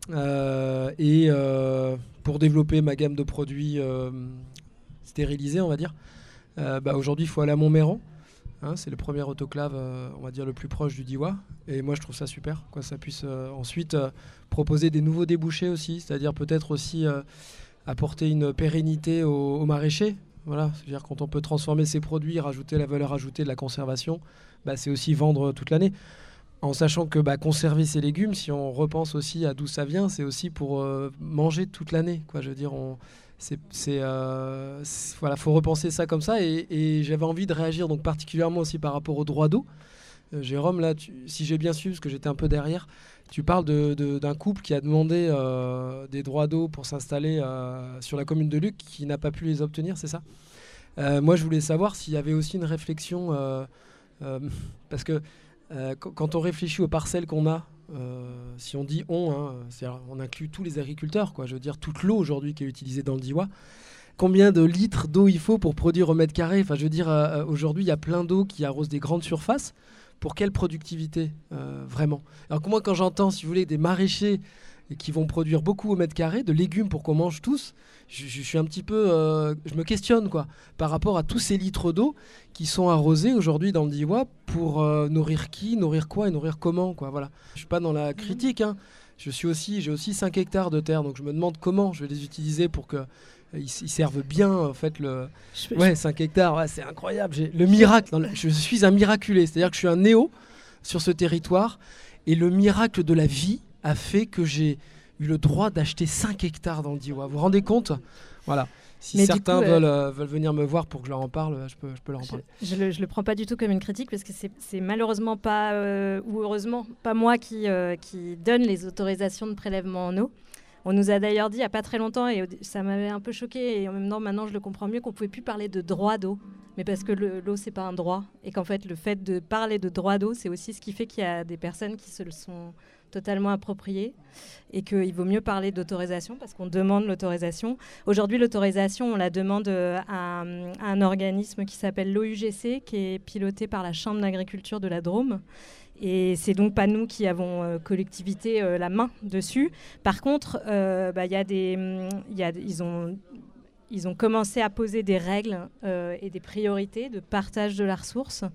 Euh, et euh, pour développer ma gamme de produits euh, stérilisés, on va dire, euh, bah, aujourd'hui il faut aller à Montméran. Hein, c'est le premier autoclave, euh, on va dire, le plus proche du Diois. Et moi, je trouve ça super, quoi, ça puisse euh, ensuite euh, proposer des nouveaux débouchés aussi, c'est-à-dire peut-être aussi euh, apporter une pérennité aux, aux maraîchers. Voilà, c'est-à-dire quand on peut transformer ces produits, rajouter la valeur ajoutée de la conservation, bah, c'est aussi vendre toute l'année. En sachant que bah, conserver ces légumes, si on repense aussi à d'où ça vient, c'est aussi pour euh, manger toute l'année, quoi. Je veux dire, on... C'est, c'est, euh, c'est, voilà, faut repenser ça comme ça et, et j'avais envie de réagir donc particulièrement aussi par rapport au droit d'eau. Euh, Jérôme, là, tu, si j'ai bien suivi, parce que j'étais un peu derrière, tu parles de, de, d'un couple qui a demandé euh, des droits d'eau pour s'installer euh, sur la commune de Luc, qui n'a pas pu les obtenir, c'est ça ? euh, Moi, je voulais savoir s'il y avait aussi une réflexion, euh, euh, parce que euh, quand on réfléchit aux parcelles qu'on a, Euh, si on dit on, hein, c'est-à-dire on inclut tous les agriculteurs, quoi, je veux dire toute l'eau aujourd'hui qui est utilisée dans le Diois. Combien de litres d'eau il faut pour produire au mètre carré ? Enfin, je veux dire, euh, aujourd'hui, il y a plein d'eau qui arrose des grandes surfaces. Pour quelle productivité, euh, vraiment ? Alors que moi, quand j'entends, si vous voulez, des maraîchers qui vont produire beaucoup au mètre carré, de légumes pour qu'on mange tous, je, je suis un petit peu... Euh, je me questionne, quoi, par rapport à tous ces litres d'eau qui sont arrosés aujourd'hui dans le Diois pour euh, nourrir qui, nourrir quoi et nourrir comment, quoi, voilà. Je suis pas dans la critique, hein. Je suis aussi, j'ai aussi cinq hectares de terre, donc je me demande comment je vais les utiliser pour que euh, ils, ils servent bien, en fait, le... Je, ouais, cinq hectares, ouais, c'est incroyable. J'ai le miracle, dans le... je suis un miraculé, c'est-à-dire que je suis un néo sur ce territoire, et le miracle de la vie a fait que j'ai eu le droit d'acheter cinq hectares dans le Diois. Vous vous rendez compte ? Voilà. Si Mais certains coup, veulent, euh, veulent venir me voir pour que je leur en parle, je peux, je peux leur en parler. Je, je, le, je le prends pas du tout comme une critique parce que c'est, c'est malheureusement pas, euh, ou heureusement, pas moi qui, euh, qui donne les autorisations de prélèvement en eau. On nous a d'ailleurs dit il n'y a pas très longtemps, et ça m'avait un peu choqué, et en même temps maintenant je le comprends mieux, qu'on ne pouvait plus parler de droit d'eau, mais parce que le, l'eau c'est pas un droit, et qu'en fait le fait de parler de droit d'eau, c'est aussi ce qui fait qu'il y a des personnes qui se le sont totalement approprié et qu'il vaut mieux parler d'autorisation parce qu'on demande l'autorisation. Aujourd'hui, l'autorisation, on la demande à, à un organisme qui s'appelle l'O U G C, qui est piloté par la Chambre d'agriculture de la Drôme. Et c'est donc pas nous qui avons euh, collectivité euh, la main dessus. Par contre, euh, bah, y a des, y a, ils ont... ils ont commencé à poser des règles euh, et des priorités de partage de la ressource.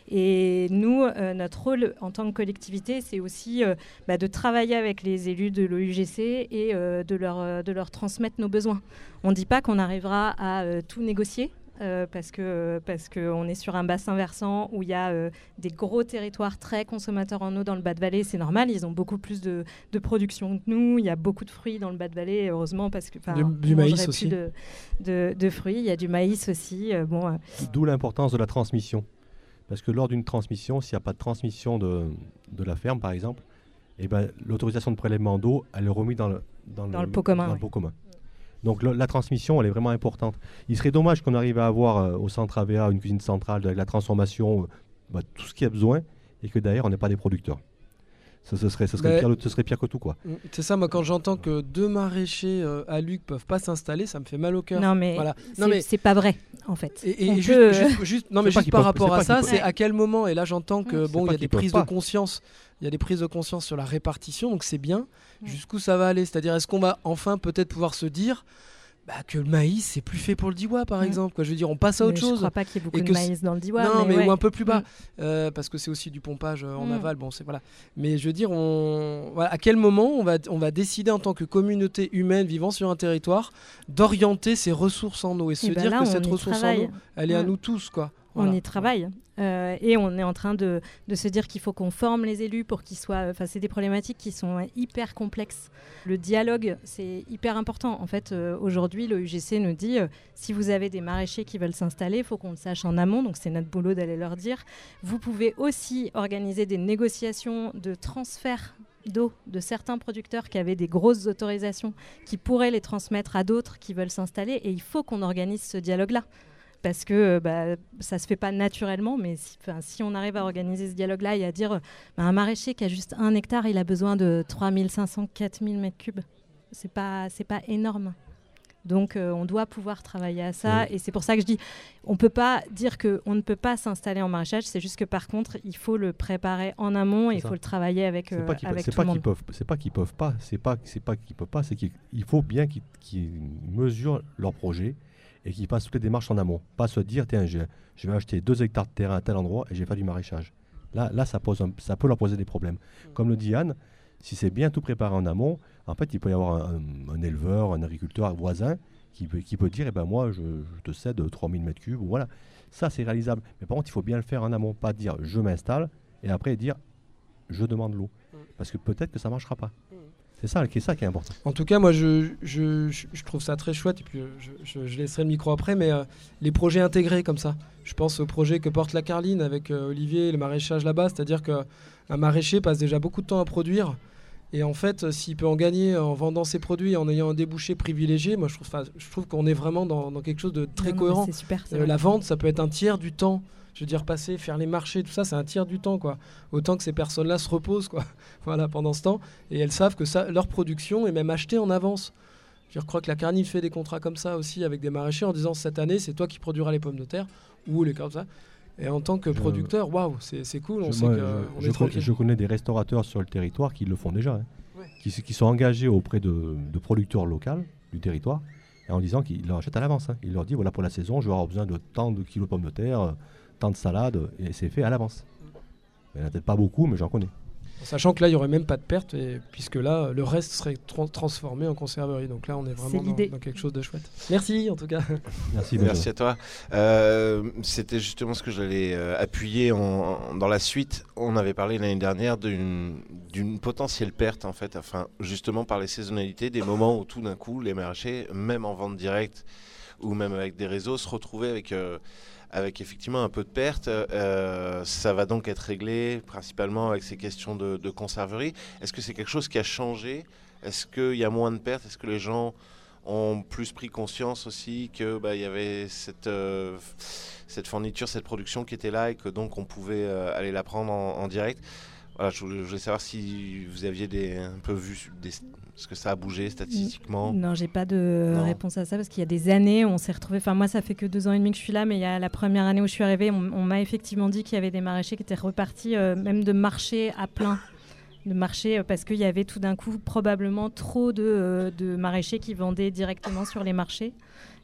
Et nous, euh, notre rôle en tant que collectivité, c'est aussi euh, bah, de travailler avec les élus de l'O U G C et euh, de, leur, euh, de leur transmettre nos besoins. On ne dit pas qu'on arrivera à euh, tout négocier. Euh, parce que parce qu'on est sur un bassin versant où il y a euh, des gros territoires très consommateurs en eau dans le Bas-de-Vallée, c'est normal, ils ont beaucoup plus de, de production que nous, il y a beaucoup de fruits dans le Bas-de-Vallée, heureusement, parce que du, du maïs aussi. Plus de, de, de fruits, il y a du maïs aussi. Euh, bon, euh. D'où l'importance de la transmission, parce que lors d'une transmission, s'il n'y a pas de transmission de, de la ferme, par exemple, eh ben, l'autorisation de prélèvement d'eau, elle est remise dans le, dans dans le, le pot commun. Dans ouais. le pot commun. Donc le, la transmission, elle est vraiment importante. Il serait dommage qu'on arrive à avoir euh, au centre A V A une cuisine centrale avec la transformation, euh, bah, tout ce qu'il y a besoin, et que d'ailleurs on n'ait pas des producteurs. Ce, ce, serait, ce, serait pire, ce serait pire que tout, quoi. C'est ça, moi quand j'entends que deux maraîchers euh, à Luc peuvent pas s'installer, ça me fait mal au cœur. Non mais, voilà. c'est, mais c'est pas vrai en fait. Et, et On juste, peut... juste, juste, non mais juste par peuvent, rapport à ça, peuvent... c'est à quel moment, et là j'entends que bon, il y a des prises pas. de conscience, il y a des prises de conscience sur la répartition, donc c'est bien. Ouais. Jusqu'où ça va aller, c'est-à-dire est-ce qu'on va enfin peut-être pouvoir se dire bah, que le maïs c'est plus fait pour le Diois par mmh. exemple quoi. Je veux dire on passe à autre mais chose. Je crois pas qu'il y ait beaucoup et de maïs dans le Diois. Non mais, mais ouais. ou un peu plus bas mmh. euh, parce que c'est aussi du pompage euh, en mmh. aval. Bon c'est voilà. Mais je veux dire on voilà, à quel moment on va on va décider en tant que communauté humaine vivant sur un territoire d'orienter ses ressources en eau et, et se ben dire là, que cette ressource travaille. en eau elle est mmh. à nous tous quoi. Voilà. On y travaille euh, et on est en train de, de se dire qu'il faut qu'on forme les élus pour qu'ils soient... Enfin, c'est des problématiques qui sont hyper complexes. Le dialogue, c'est hyper important. En fait, euh, aujourd'hui, l'O U G C nous dit euh, si vous avez des maraîchers qui veulent s'installer, il faut qu'on le sache en amont. Donc, c'est notre boulot d'aller leur dire. Vous pouvez aussi organiser des négociations de transfert d'eau de certains producteurs qui avaient des grosses autorisations, qui pourraient les transmettre à d'autres qui veulent s'installer. Et il faut qu'on organise ce dialogue-là. Parce que bah, ça ne se fait pas naturellement, mais si, si on arrive à organiser ce dialogue-là et à dire bah, un maraîcher qui a juste un hectare, il a besoin de trois mille cinq cents, quatre mille mètres cubes. Ce n'est pas, c'est pas énorme. Donc euh, on doit pouvoir travailler à ça. Oui. Et c'est pour ça que je dis, on ne peut pas dire qu'on ne peut pas s'installer en maraîchage, c'est juste que par contre, il faut le préparer en amont et il faut le travailler avec, euh, avec tout pas le monde. Peuvent, c'est pas qu'ils ne peuvent pas, c'est pas, c'est pas qu'ils peuvent pas, c'est qu'il faut bien qu'ils, qu'ils mesurent leur projet et qu'ils fassent toutes les démarches en amont. Pas se dire, tiens, je, je vais acheter deux hectares de terrain à tel endroit et je vais faire du maraîchage. Là, là ça, pose un, ça peut leur poser des problèmes. Mmh. Comme le dit Anne, si c'est bien tout préparé en amont, en fait, il peut y avoir un, un, un éleveur, un agriculteur, un voisin qui peut, qui peut dire, eh ben moi, je, je te cède trois mille mètres cubes. Voilà. Ça, c'est réalisable. Mais par contre, il faut bien le faire en amont. Pas dire, je m'installe, et après dire, je demande l'eau. Mmh. Parce que peut-être que ça ne marchera pas. Mmh. C'est ça, c'est ça qui est important. En tout cas, moi, je, je, je trouve ça très chouette. Et puis, je, je, je laisserai le micro après. Mais euh, les projets intégrés comme ça. Je pense au projet que porte la Carline avec euh, Olivier, le maraîchage là-bas. C'est-à-dire qu'un maraîcher passe déjà beaucoup de temps à produire. Et en fait, euh, s'il peut en gagner en vendant ses produits, en ayant un débouché privilégié, moi, je trouve, je trouve qu'on est vraiment dans, dans quelque chose de très non, cohérent. C'est super, c'est euh, la vente, ça peut être un tiers du temps. Je veux dire, passer, faire les marchés, tout ça, c'est un tiers du temps, quoi. Autant que ces personnes-là se reposent, quoi. Voilà, pendant ce temps. Et elles savent que ça, leur production est même achetée en avance. Je crois que la Carnif fait des contrats comme ça aussi avec des maraîchers en disant cette année, c'est toi qui produiras les pommes de terre ou les comme ça. Et en tant que je, producteur, waouh, c'est, c'est cool. On je, sait moi, qu'on je, est je tranquille. Connais, je connais des restaurateurs sur le territoire qui le font déjà, hein, ouais. qui, qui sont engagés auprès de, de producteurs locaux du territoire et en disant qu'ils leur achètent à l'avance. Hein. Ils leur disent voilà, pour la saison, je vais avoir besoin de tant de kilos de pommes de terre. Tant de salade, et c'est fait à l'avance. Il n'y en a peut-être pas beaucoup, mais j'en connais. Sachant que là, il n'y aurait même pas de perte, et, puisque là, le reste serait tra- transformé en conserverie. Donc là, on est vraiment dans, dans quelque chose de chouette. Merci, en tout cas. Merci, Merci à toi. Euh, c'était justement ce que j'allais euh, appuyer en, en, dans la suite. On avait parlé l'année dernière d'une, d'une potentielle perte, en fait, enfin, justement par les saisonnalités, des moments où tout d'un coup, les maraîchers, même en vente directe, ou même avec des réseaux, se retrouvaient avec... Euh, avec effectivement un peu de perte. Euh, ça va donc être réglé principalement avec ces questions de, de conserverie. Est-ce que c'est quelque chose qui a changé ? Est-ce qu'il y a moins de pertes ? Est-ce que les gens ont plus pris conscience aussi qu'il bah, y avait cette, euh, cette fourniture, cette production qui était là et que donc on pouvait euh, aller la prendre en, en direct ? Voilà, je voulais savoir si vous aviez des, un peu vu des, ce que ça a bougé statistiquement. Non, j'ai pas de non. réponse à ça parce qu'il y a des années, on s'est retrouvés. Enfin, moi, ça fait que deux ans et demi que je suis là, mais il y a la première année où je suis arrivée, on, on m'a effectivement dit qu'il y avait des maraîchers qui étaient repartis, euh, même de marché à plein, de marché euh, parce qu'il y avait tout d'un coup probablement trop de, euh, de maraîchers qui vendaient directement sur les marchés.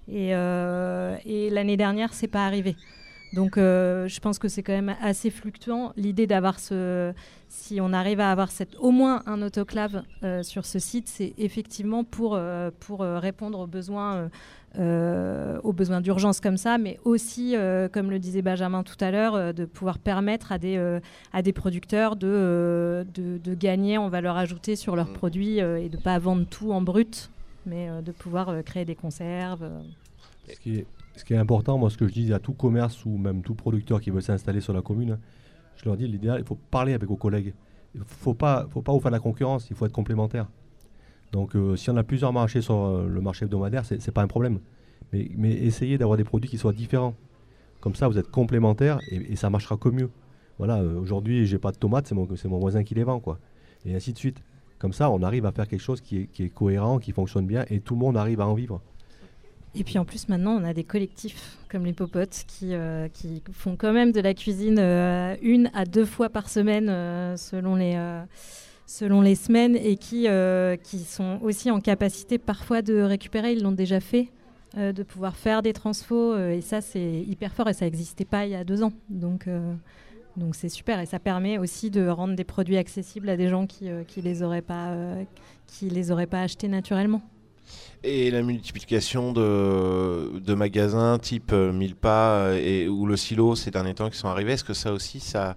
Et, euh, et l'année dernière, c'est pas arrivé. Donc, euh, je pense que c'est quand même assez fluctuant. L'idée d'avoir ce, si on arrive à avoir cette, au moins un autoclave euh, sur ce site, c'est effectivement pour euh, pour euh, répondre aux besoins, euh, euh, aux besoins d'urgence comme ça, mais aussi, euh, comme le disait Benjamin tout à l'heure, euh, de pouvoir permettre à des euh, à des producteurs de, euh, de de gagner en valeur ajoutée sur leurs mmh. produits euh, et de pas vendre tout en brut, mais euh, de pouvoir euh, créer des conserves. Euh. Ce qui est Ce qui est important, moi, ce que je dis à tout commerce ou même tout producteur qui veut s'installer sur la commune, je leur dis, l'idéal, il faut parler avec vos collègues. Il ne faut pas, faut pas vous faire la concurrence, il faut être complémentaire. Donc, euh, si on a plusieurs marchés sur euh, le marché hebdomadaire, ce n'est pas un problème. Mais, mais essayez d'avoir des produits qui soient différents. Comme ça, vous êtes complémentaires et, et ça marchera que mieux. Voilà, euh, aujourd'hui, j'ai pas de tomates, c'est mon, c'est mon voisin qui les vend, quoi. Et ainsi de suite. Comme ça, on arrive à faire quelque chose qui est, qui est cohérent, qui fonctionne bien et tout le monde arrive à en vivre. Et puis en plus, maintenant, on a des collectifs comme les Popotes qui, euh, qui font quand même de la cuisine euh, une à deux fois par semaine euh, selon, les, euh, selon les semaines et qui, euh, qui sont aussi en capacité parfois de récupérer, ils l'ont déjà fait, euh, de pouvoir faire des transfos. Euh, et ça, c'est hyper fort et ça n'existait pas il y a deux ans. Donc, euh, donc c'est super et ça permet aussi de rendre des produits accessibles à des gens qui ne euh, les auraient pas, euh, qui les auraient pas achetés naturellement. Et la multiplication de, de magasins type euh, Milpa et, ou le Silo ces derniers temps qui sont arrivés, est-ce que ça aussi, ça,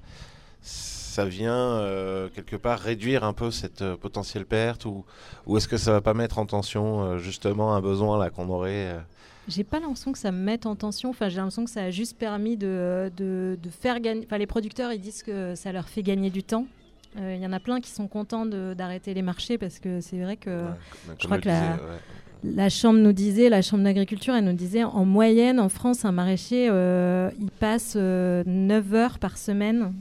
ça vient euh, quelque part réduire un peu cette euh, potentielle perte ou, ou est-ce que ça ne va pas mettre en tension euh, justement un besoin là, qu'on aurait euh... J'ai pas l'impression que ça me mette en tension. Enfin, j'ai l'impression que ça a juste permis de, de, de faire gagner... Enfin, les producteurs, ils disent que ça leur fait gagner du temps. Il euh, y en a plein qui sont contents de, d'arrêter les marchés parce que c'est vrai que ouais, je crois que la... Disait, ouais. La Chambre nous disait, la Chambre d'agriculture, elle nous disait en moyenne, en France, un maraîcher, euh, il passe euh, neuf heures par semaine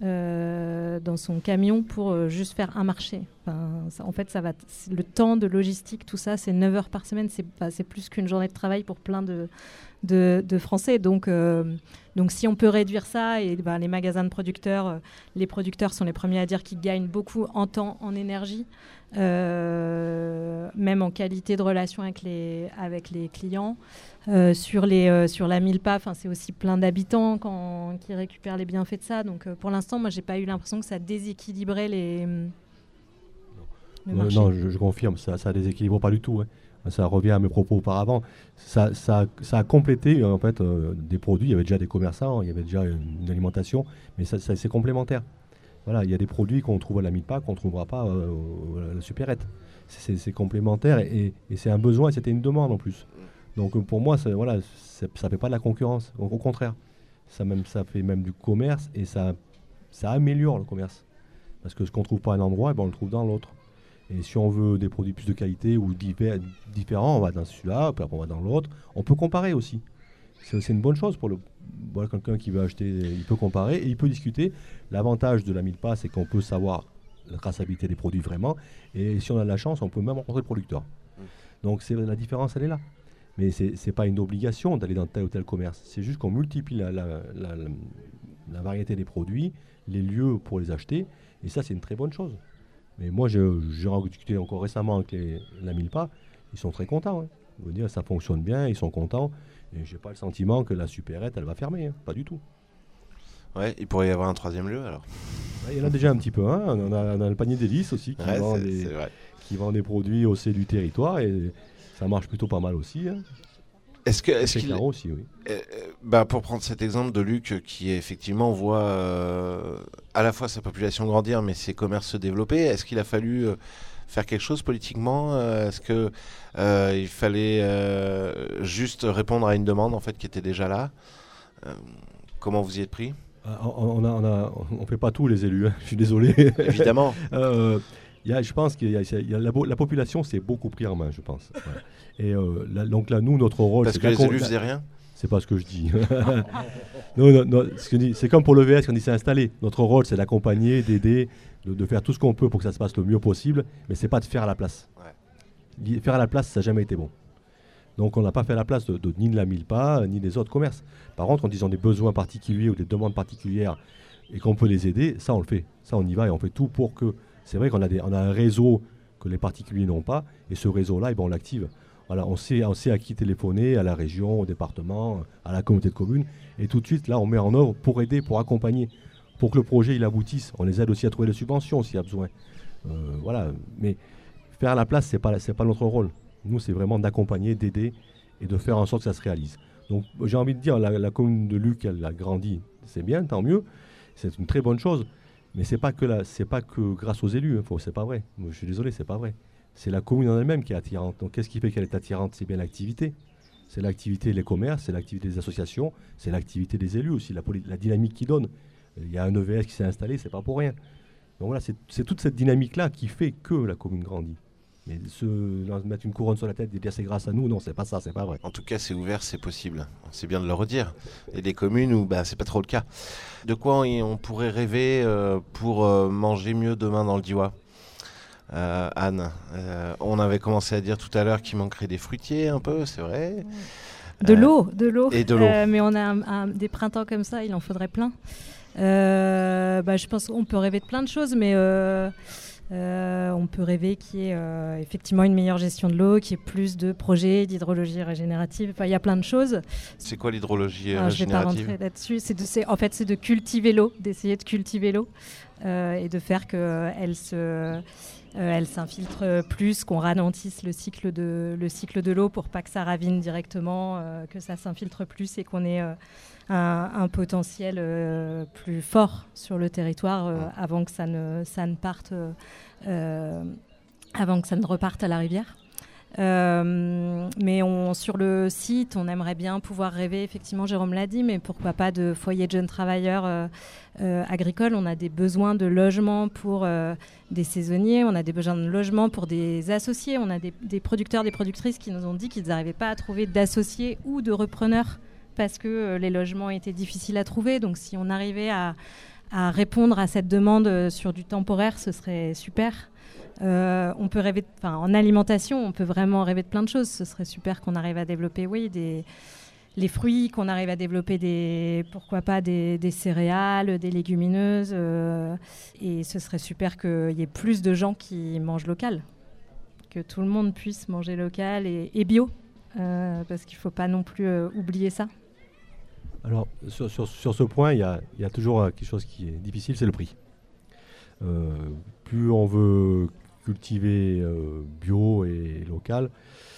euh, dans son camion pour euh, juste faire un marché. Enfin, ça, en fait, ça va t- le temps de logistique, tout ça, c'est neuf heures par semaine. C'est, bah, c'est plus qu'une journée de travail pour plein de, de, de Français. Donc, euh, donc, si on peut réduire ça, et bah, les magasins de producteurs, euh, les producteurs sont les premiers à dire qu'ils gagnent beaucoup en temps, en énergie. Euh, même en qualité de relation avec les, avec les clients. Euh, sur, les, euh, sur la Milpa, c'est aussi plein d'habitants quand, qui récupèrent les bienfaits de ça. Donc euh, pour l'instant, moi, je n'ai pas eu l'impression que ça déséquilibrait les, le euh, marché. Non, je, je confirme, ça ne déséquilibre pas du tout. Hein. Ça revient à mes propos auparavant. Ça, ça, ça a complété en fait, euh, des produits. Il y avait déjà des commerçants, il y avait déjà une, une alimentation, mais ça, ça, c'est complémentaire. Voilà, il y a des produits qu'on trouve à la Milpa qu'on ne trouvera pas euh, à la supérette. C'est, c'est complémentaire et, et c'est un besoin et c'était une demande en plus. Donc pour moi, ça, voilà, ça ne fait pas de la concurrence. Au, au contraire, ça, même, ça fait même du commerce et ça, ça améliore le commerce. Parce que ce qu'on ne trouve pas à un endroit, eh ben, on le trouve dans l'autre. Et si on veut des produits plus de qualité ou divers, différents, on va dans celui-là, puis après on va dans l'autre. On peut comparer aussi. C'est, c'est une bonne chose pour le, voilà, quelqu'un qui veut acheter, il peut comparer et il peut discuter. L'avantage de la Milpa, c'est qu'on peut savoir la traçabilité des produits vraiment. Et si on a de la chance, on peut même rencontrer le producteur. Donc c'est, la différence, elle est là. Mais ce n'est pas une obligation d'aller dans tel ou tel commerce. C'est juste qu'on multiplie la, la, la, la, la variété des produits, les lieux pour les acheter. Et ça, c'est une très bonne chose. Mais moi, j'ai, j'ai discuté encore récemment avec les, la Milpa. Ils sont très contents. Hein. Je veux dire, ça fonctionne bien, ils sont contents. Et je n'ai pas le sentiment que la supérette, elle va fermer. Hein. Pas du tout. Ouais, il pourrait y avoir un troisième lieu alors. Il y en a déjà un petit peu. Hein. On, a, on a le panier d'Hélice aussi qui, ouais, vend c'est, des, c'est vrai. qui vend des produits au sein du territoire. Et ça marche plutôt pas mal aussi. Hein. Est-ce que, est-ce c'est qu'il... clair aussi, oui. Euh, bah pour prendre cet exemple de Luc qui effectivement voit euh, à la fois sa population grandir mais ses commerces se développer, est-ce qu'il a fallu euh, faire quelque chose politiquement euh, Est-ce que euh, il fallait euh, juste répondre à une demande en fait qui était déjà là euh, Comment vous y êtes pris? On ne on a, on fait pas tout les élus, hein. Je suis désolé. Évidemment. euh, y a, je pense que y a, y a la, la population s'est beaucoup pris en main, je pense. Ouais. Et euh, là, donc là, nous, notre rôle... Parce c'est que les qu'on, élus faisaient rien? C'est pas ce que je dis. non, non, non, ce que dit, c'est comme pour l'E V S quand il s'est installé. Notre rôle, c'est d'accompagner, d'aider, de, de faire tout ce qu'on peut pour que ça se passe le mieux possible, mais c'est pas de faire à la place. Ouais. Faire à la place, ça n'a jamais été bon. Donc on n'a pas fait à la place de, de, ni de la Milpa, ni des autres commerces. Par contre, quand ils ont des besoins particuliers ou des demandes particulières et qu'on peut les aider, ça on le fait. Ça on y va et on fait tout pour que... C'est vrai qu'on a, des, on a un réseau que les particuliers n'ont pas, et ce réseau-là, eh ben, on l'active. Voilà, on sait, on sait à qui téléphoner, à la région, au département, à la communauté de communes. Et tout de suite, là, on met en œuvre pour aider, pour accompagner, pour que le projet il aboutisse. On les aide aussi à trouver des subventions s'il y a besoin. Euh, voilà, mais faire la place, ce n'est pas, c'est pas notre rôle. Nous, c'est vraiment d'accompagner, d'aider et de faire en sorte que ça se réalise. Donc, j'ai envie de dire, la, la commune de Luc, elle a grandi, c'est bien, tant mieux. C'est une très bonne chose. Mais ce n'est pas, pas que grâce aux élus, hein, c'est pas vrai. Moi, je suis désolé, c'est pas vrai. C'est la commune en elle-même qui est attirante. Donc qu'est-ce qui fait qu'elle est attirante? C'est bien l'activité. C'est l'activité des commerces, c'est l'activité des associations, c'est l'activité des élus aussi, la, la dynamique qu'ils donnent. Il y a un E V S qui s'est installé, c'est pas pour rien. Donc voilà, c'est toute cette dynamique-là qui fait que la commune grandit. Mais se mettre une couronne sur la tête et dire c'est grâce à nous, non, c'est pas ça, c'est pas vrai. En tout cas, c'est ouvert, c'est possible. C'est bien de le redire. Il y a des communes où bah, c'est pas trop le cas. De quoi on, on pourrait rêver euh, pour euh, manger mieux demain dans le Diois? Euh, Anne, euh, on avait commencé à dire tout à l'heure qu'il manquerait des fruitiers un peu, c'est vrai. De euh, l'eau, de l'eau. Et de l'eau. Euh, mais on a un, un, des printemps comme ça, il en faudrait plein. Euh, bah, je pense qu'on peut rêver de plein de choses, mais euh, euh, on peut rêver qu'il y ait euh, effectivement une meilleure gestion de l'eau, qu'il y ait plus de projets d'hydrologie régénérative. Enfin, il y a plein de choses. C'est quoi l'hydrologie Alors, régénérative? Je ne vais pas rentrer là-dessus. C'est de, c'est, en fait, c'est de cultiver l'eau, d'essayer de cultiver l'eau euh, et de faire qu'elle se... Euh, elle s'infiltre plus, qu'on ralentisse le cycle de, le cycle de l'eau pour pas que ça ravine directement, euh, que ça s'infiltre plus et qu'on ait euh, un, un potentiel euh, plus fort sur le territoire euh, avant que ça ne, ça ne parte, euh, avant que ça ne reparte à la rivière. Euh, mais on, sur le site, on aimerait bien pouvoir rêver, effectivement, Jérôme l'a dit, mais pourquoi pas de foyers de jeunes travailleurs euh, euh, agricoles. On a des besoins de logement pour euh, des saisonniers, on a des besoins de logement pour des associés, on a des, des producteurs, des productrices qui nous ont dit qu'ils n'arrivaient pas à trouver d'associés ou de repreneurs parce que euh, les logements étaient difficiles à trouver. Donc si on arrivait à, à répondre à cette demande euh, sur du temporaire, ce serait super. Euh, on peut rêver, de, en alimentation, on peut vraiment rêver de plein de choses. Ce serait super qu'on arrive à développer, oui, des, les fruits, qu'on arrive à développer des, pourquoi pas des, des céréales, des légumineuses. Euh, et ce serait super qu'il y ait plus de gens qui mangent local, que tout le monde puisse manger local et, et bio, euh, parce qu'il ne faut pas non plus euh, oublier ça. Alors, sur, sur, sur ce point, il y a, y a toujours quelque chose qui est difficile, c'est le prix. Euh, plus on veut cultiver euh, bio et local,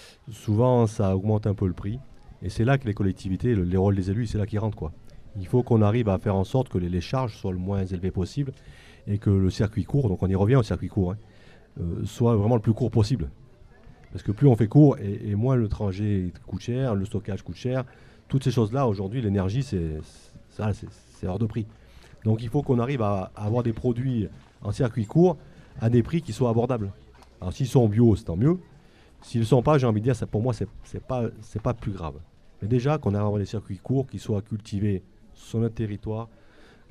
souvent ça augmente un peu le prix. Et c'est là que les collectivités, le, les rôles des élus, c'est là qu'ils rentrent, quoi. Il faut qu'on arrive à faire en sorte que les, les charges soient le moins élevées possible et que le circuit court, donc on y revient au circuit court, hein, euh, soit vraiment le plus court possible. Parce que plus on fait court et, et moins le trajet coûte cher, le stockage coûte cher, toutes ces choses-là, aujourd'hui, l'énergie, c'est, c'est, c'est, c'est hors de prix. Donc il faut qu'on arrive à, à avoir des produits en circuit court à des prix qui soient abordables. Alors s'ils sont bio, c'est tant mieux. S'ils ne le sont pas, j'ai envie de dire, ça, pour moi, c'est, c'est pas, c'est pas plus grave. Mais déjà, qu'on arrive à avoir des circuits courts qui soient cultivés sur notre territoire, euh,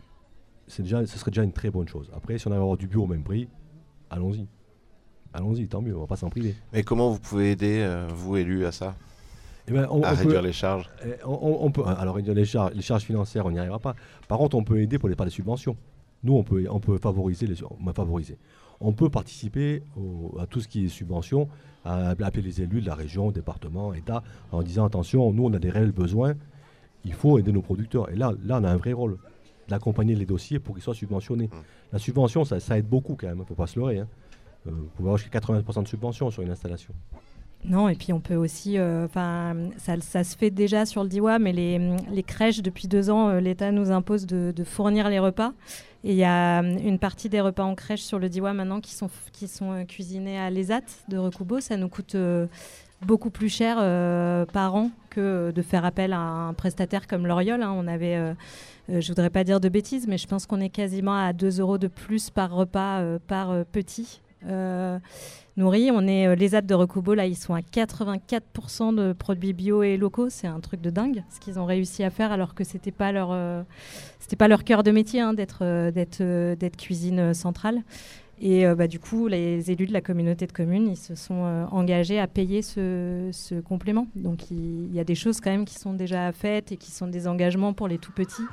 c'est déjà, ce serait déjà une très bonne chose. Après, si on arrive à avoir du bio au même prix, allons-y. Allons-y, tant mieux, on ne va pas s'en priver. Mais comment vous pouvez aider, euh, vous élus, à ça? Eh ben, on, à on réduire peut, les charges on, on, on peut, Alors, réduire les charges, les charges financières, on n'y arrivera pas. Par contre, on peut aider pour les, par les subventions. Nous, on peut, on peut favoriser, les, on, va favoriser. On peut participer au, à tout ce qui est subvention, à, à appeler les élus de la région, département, État, en disant attention, nous, on a des réels besoins, il faut aider nos producteurs. Et là, là on a un vrai rôle d'accompagner les dossiers pour qu'ils soient subventionnés. Mmh. La subvention, ça, ça aide beaucoup quand même, il ne faut pas se leurrer. Hein. Euh, vous pouvez avoir jusqu'à quatre-vingts pour cent de subvention sur une installation. Non, et puis on peut aussi, enfin, euh, ça, ça se fait déjà sur le Diois, mais les, les crèches, depuis deux ans, euh, l'État nous impose de, de fournir les repas. Et il y a une partie des repas en crèche sur le Diois maintenant qui sont, qui sont euh, cuisinés à l'E S A T de Recoubeau. Ça nous coûte euh, beaucoup plus cher euh, par an que de faire appel à un prestataire comme L'Oriole. Hein. On avait, euh, euh, je voudrais pas dire de bêtises, mais je pense qu'on est quasiment à deux euros de plus par repas euh, par euh, petit. Euh, nourris. On est euh, les A T de Recoubeau, là, ils sont à quatre-vingt-quatre pour cent de produits bio et locaux. C'est un truc de dingue, ce qu'ils ont réussi à faire, alors que c'était pas leur, euh, c'était pas leur cœur de métier hein, d'être, euh, d'être, euh, d'être cuisine centrale. Et euh, bah, du coup, les élus de la communauté de communes, ils se sont euh, engagés à payer ce, ce complément. Donc, il, il y a des choses quand même qui sont déjà faites et qui sont des engagements pour les tout petits,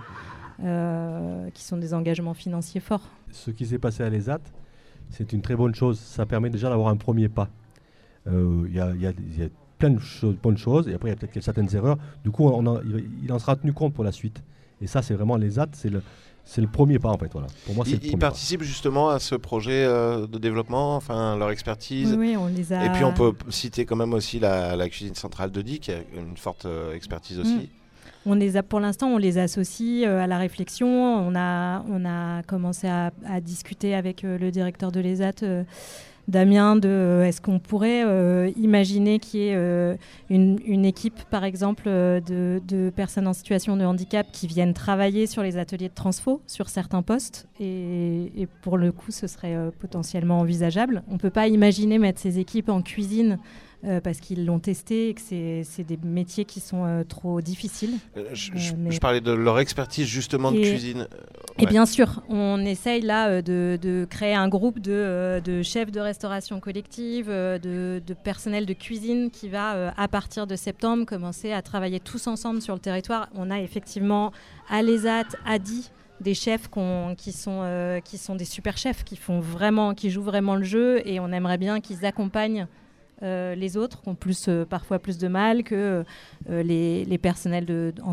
euh, qui sont des engagements financiers forts. Ce qui s'est passé à l'E S A T, c'est une très bonne chose. Ça permet déjà d'avoir un premier pas. Euh, Il y, a, y, a, y a plein de choses, bonnes choses, et après il y a peut-être certaines erreurs. Du coup, on en, il en sera tenu compte pour la suite. Et ça, c'est vraiment l'E S A T, c'est le, c'est le premier pas en fait. Voilà. Pour moi, c'est Ils, le ils premier participent justement à ce projet euh, de développement, enfin leur expertise. Oui, oui, on les a... Et puis on peut citer quand même aussi la, la cuisine centrale de Die qui a une forte euh, expertise aussi. Mmh. On les a, pour l'instant, on les associe euh, à la réflexion. On a, on a commencé à, à discuter avec euh, le directeur de l'E S A T, euh, Damien, de euh, est-ce qu'on pourrait euh, imaginer qu'il y ait euh, une, une équipe, par exemple, euh, de, de personnes en situation de handicap qui viennent travailler sur les ateliers de transfo, sur certains postes. Et, et pour le coup, ce serait euh, potentiellement envisageable. On ne peut pas imaginer mettre ces équipes en cuisine Euh, parce qu'ils l'ont testé et que c'est, c'est des métiers qui sont euh, trop difficiles. Euh, je, Euh, je- mais- je parlais de leur expertise justement de Et- cuisine. Et bien sûr, on essaye là euh, de, de créer un groupe de, euh, de chefs de restauration collective, euh, de, de personnel de cuisine qui va, euh, à partir de septembre, commencer à travailler tous ensemble sur le territoire. On a effectivement à l'E S A T, à Die, des chefs qu'on- qui, sont, euh, qui sont des super chefs, qui, font vraiment, qui jouent vraiment le jeu, et on aimerait bien qu'ils accompagnent Euh, les autres qui ont plus, euh, parfois plus de mal, que euh, les, les personnels de, en,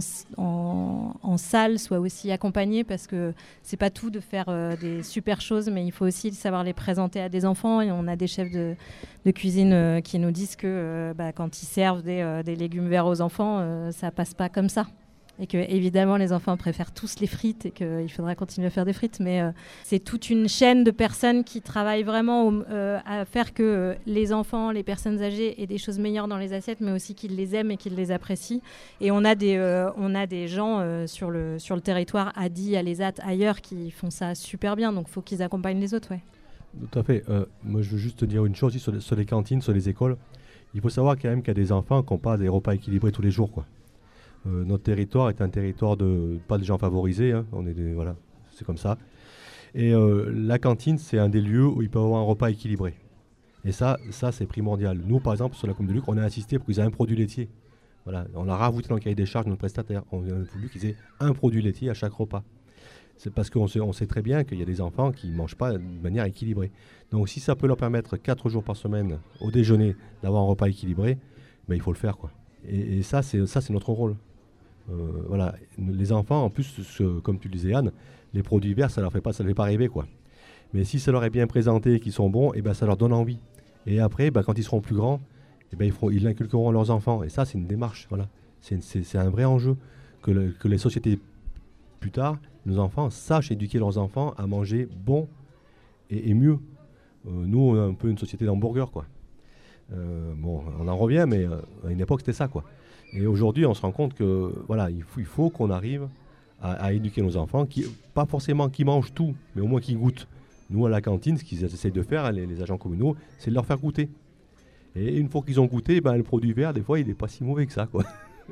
en, en salle soient aussi accompagnés, parce que c'est pas tout de faire euh, des super choses, mais il faut aussi savoir les présenter à des enfants. Et on a des chefs de, de cuisine euh, qui nous disent que euh, bah, quand ils servent des, euh, des légumes verts aux enfants, euh, ça passe pas comme ça. Et que évidemment les enfants préfèrent tous les frites et qu'il faudra continuer à faire des frites, mais euh, c'est toute une chaîne de personnes qui travaillent vraiment au, euh, à faire que euh, les enfants, les personnes âgées aient des choses meilleures dans les assiettes, mais aussi qu'ils les aiment et qu'ils les apprécient. Et on a des, euh, on a des gens euh, sur, le, sur le territoire, à Die, à l'E S A T, ailleurs, qui font ça super bien, donc il faut qu'ils accompagnent les autres. Ouais. Tout à fait. Euh, moi, je veux juste te dire une chose aussi sur les, sur les cantines, sur les écoles. Il faut savoir quand même qu'il y a des enfants qui n'ont pas des repas équilibrés tous les jours, quoi. Euh, notre territoire est un territoire de pas des gens favorisés, hein. On est des, voilà, c'est comme ça. Et euh, la cantine, c'est un des lieux où ils peuvent avoir un repas équilibré. Et ça, ça c'est primordial. Nous, par exemple, sur la commune de Luc, on a insisté pour qu'ils aient un produit laitier. Voilà, on l'a rajouté dans le cahier des charges de notre prestataire. On a voulu qu'ils aient un produit laitier à chaque repas. C'est parce qu'on sait, on sait très bien qu'il y a des enfants qui ne mangent pas de manière équilibrée. Donc si ça peut leur permettre quatre jours par semaine au déjeuner d'avoir un repas équilibré, ben, il faut le faire, quoi. Et, et ça, c'est, ça, c'est notre rôle. Euh, voilà. Les enfants, en plus, ce, comme tu le disais, Anne, les produits verts, ça ne leur fait pas, ça les fait pas rêver, quoi. Mais si ça leur est bien présenté et qu'ils sont bons, et ben, ça leur donne envie. Et après, ben, quand ils seront plus grands, et ben, ils, feront, ils l'inculqueront à leurs enfants. Et ça, c'est une démarche. Voilà. C'est, c'est, c'est un vrai enjeu que, le, que les sociétés, plus tard, nos enfants sachent éduquer leurs enfants à manger bon et, et mieux. Euh, nous, on a un peu une société d'hamburgers, quoi. Euh, bon, on en revient, mais euh, à une époque, c'était ça, quoi. Et aujourd'hui, on se rend compte que voilà, il faut, il faut qu'on arrive à, à éduquer nos enfants, qui, pas forcément qu'ils mangent tout, mais au moins qu'ils goûtent. Nous, à la cantine, ce qu'ils essayent de faire, les, les agents communaux, c'est de leur faire goûter. Et une fois qu'ils ont goûté, ben, le produit vert, des fois, il n'est pas si mauvais que ça, quoi.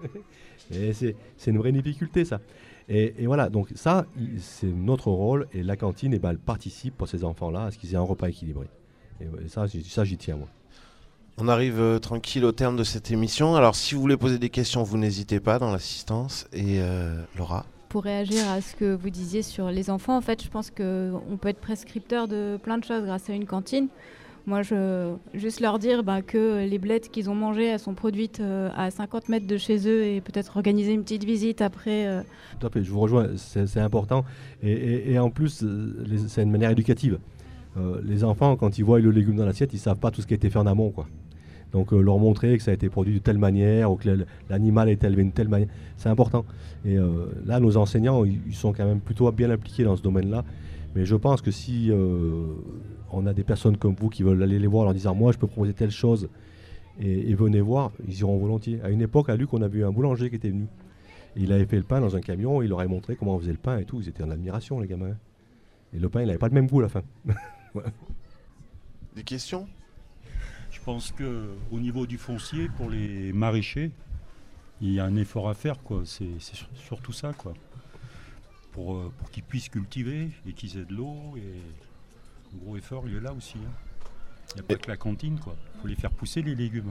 Et c'est, c'est une vraie difficulté, ça. Et, et voilà, donc ça, il, c'est notre rôle. Et la cantine, eh ben, elle participe pour ces enfants-là à ce qu'ils aient un repas équilibré. Et, et ça, ça, j'y tiens, moi. On arrive euh, tranquille au terme de cette émission. Alors, si vous voulez poser des questions, vous n'hésitez pas dans l'assistance. Et euh, Laura ? Pour réagir à ce que vous disiez sur les enfants, en fait, je pense qu'on peut être prescripteur de plein de choses grâce à une cantine. Moi, je juste leur dire bah, que les blettes qu'ils ont mangées, elles sont produites euh, à cinquante mètres de chez eux, et peut-être organiser une petite visite après. Euh. Tout à fait, je vous rejoins, c'est, c'est important. Et, et, et en plus, les, c'est une manière éducative. Euh, les enfants, quand ils voient le légume dans l'assiette, ils ne savent pas tout ce qui a été fait en amont, quoi. Donc euh, leur montrer que ça a été produit de telle manière, ou que le, l'animal a été élevé de telle manière, c'est important. Et euh, là, nos enseignants, ils, ils sont quand même plutôt bien impliqués dans ce domaine-là. Mais je pense que si euh, on a des personnes comme vous qui veulent aller les voir en leur disant « moi, je peux proposer telle chose », et, et venez voir, ils iront volontiers. À une époque, à Luc, on a vu un boulanger qui était venu. Il avait fait le pain dans un camion, il leur avait montré comment on faisait le pain et tout. Ils étaient en admiration, les gamins. Et le pain, il n'avait pas le même goût à la fin. Ouais. Des questions ? Je pense qu'au niveau du foncier, pour les maraîchers, il y a un effort à faire, quoi. C'est, c'est surtout ça, quoi. Pour, euh, pour qu'ils puissent cultiver et qu'ils aient de l'eau. Et le gros effort, il est là aussi. Hein. Il n'y a pas et que la cantine, quoi. Il faut les faire pousser, les légumes.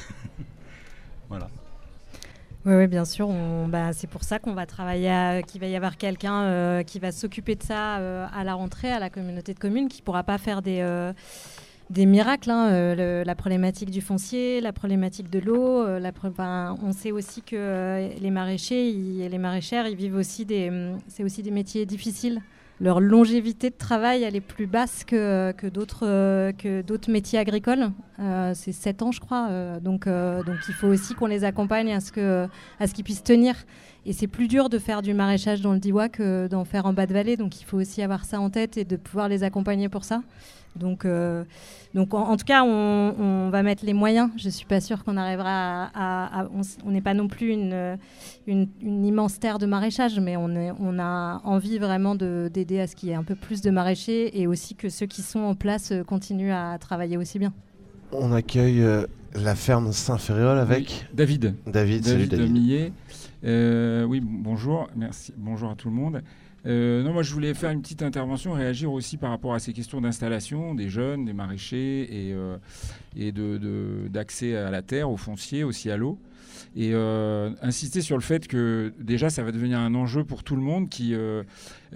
Voilà. Oui, oui, bien sûr. On, bah, c'est pour ça qu'on va travailler, à, qu'il va y avoir quelqu'un euh, qui va s'occuper de ça euh, à la rentrée, à la communauté de communes, qui ne pourra pas faire des... Euh, des miracles, hein, euh, le, la problématique du foncier, la problématique de l'eau. Euh, la pro- ben, on sait aussi que euh, les maraîchers et les maraîchères, ils vivent aussi des, c'est aussi des métiers difficiles. Leur longévité de travail, elle est plus basse que, que, d'autres, euh, que d'autres métiers agricoles. Euh, c'est sept ans, je crois. Euh, donc, euh, donc il faut aussi qu'on les accompagne à ce, que, à ce qu'ils puissent tenir. Et c'est plus dur de faire du maraîchage dans le Diois que d'en faire en bas de vallée. Donc il faut aussi avoir ça en tête et de pouvoir les accompagner pour ça. Donc, euh, donc en, en tout cas, on, on va mettre les moyens. Je ne suis pas sûre qu'on arrivera à... à, à on n'est pas non plus une, une, une immense terre de maraîchage, mais on, est, on a envie vraiment de, d'aider à ce qu'il y ait un peu plus de maraîchers et aussi que ceux qui sont en place euh, continuent à travailler aussi bien. On accueille euh, la ferme Saint-Ferréol avec oui, David. David, salut David. Millet. Euh, oui, bonjour, merci, bonjour à tout le monde. Euh, non, moi je voulais faire une petite intervention, réagir aussi par rapport à ces questions d'installation des jeunes, des maraîchers et, euh, et de, de, d'accès à la terre, au foncier, aussi à l'eau. Et euh, insister sur le fait que déjà ça va devenir un enjeu pour tout le monde qui, euh,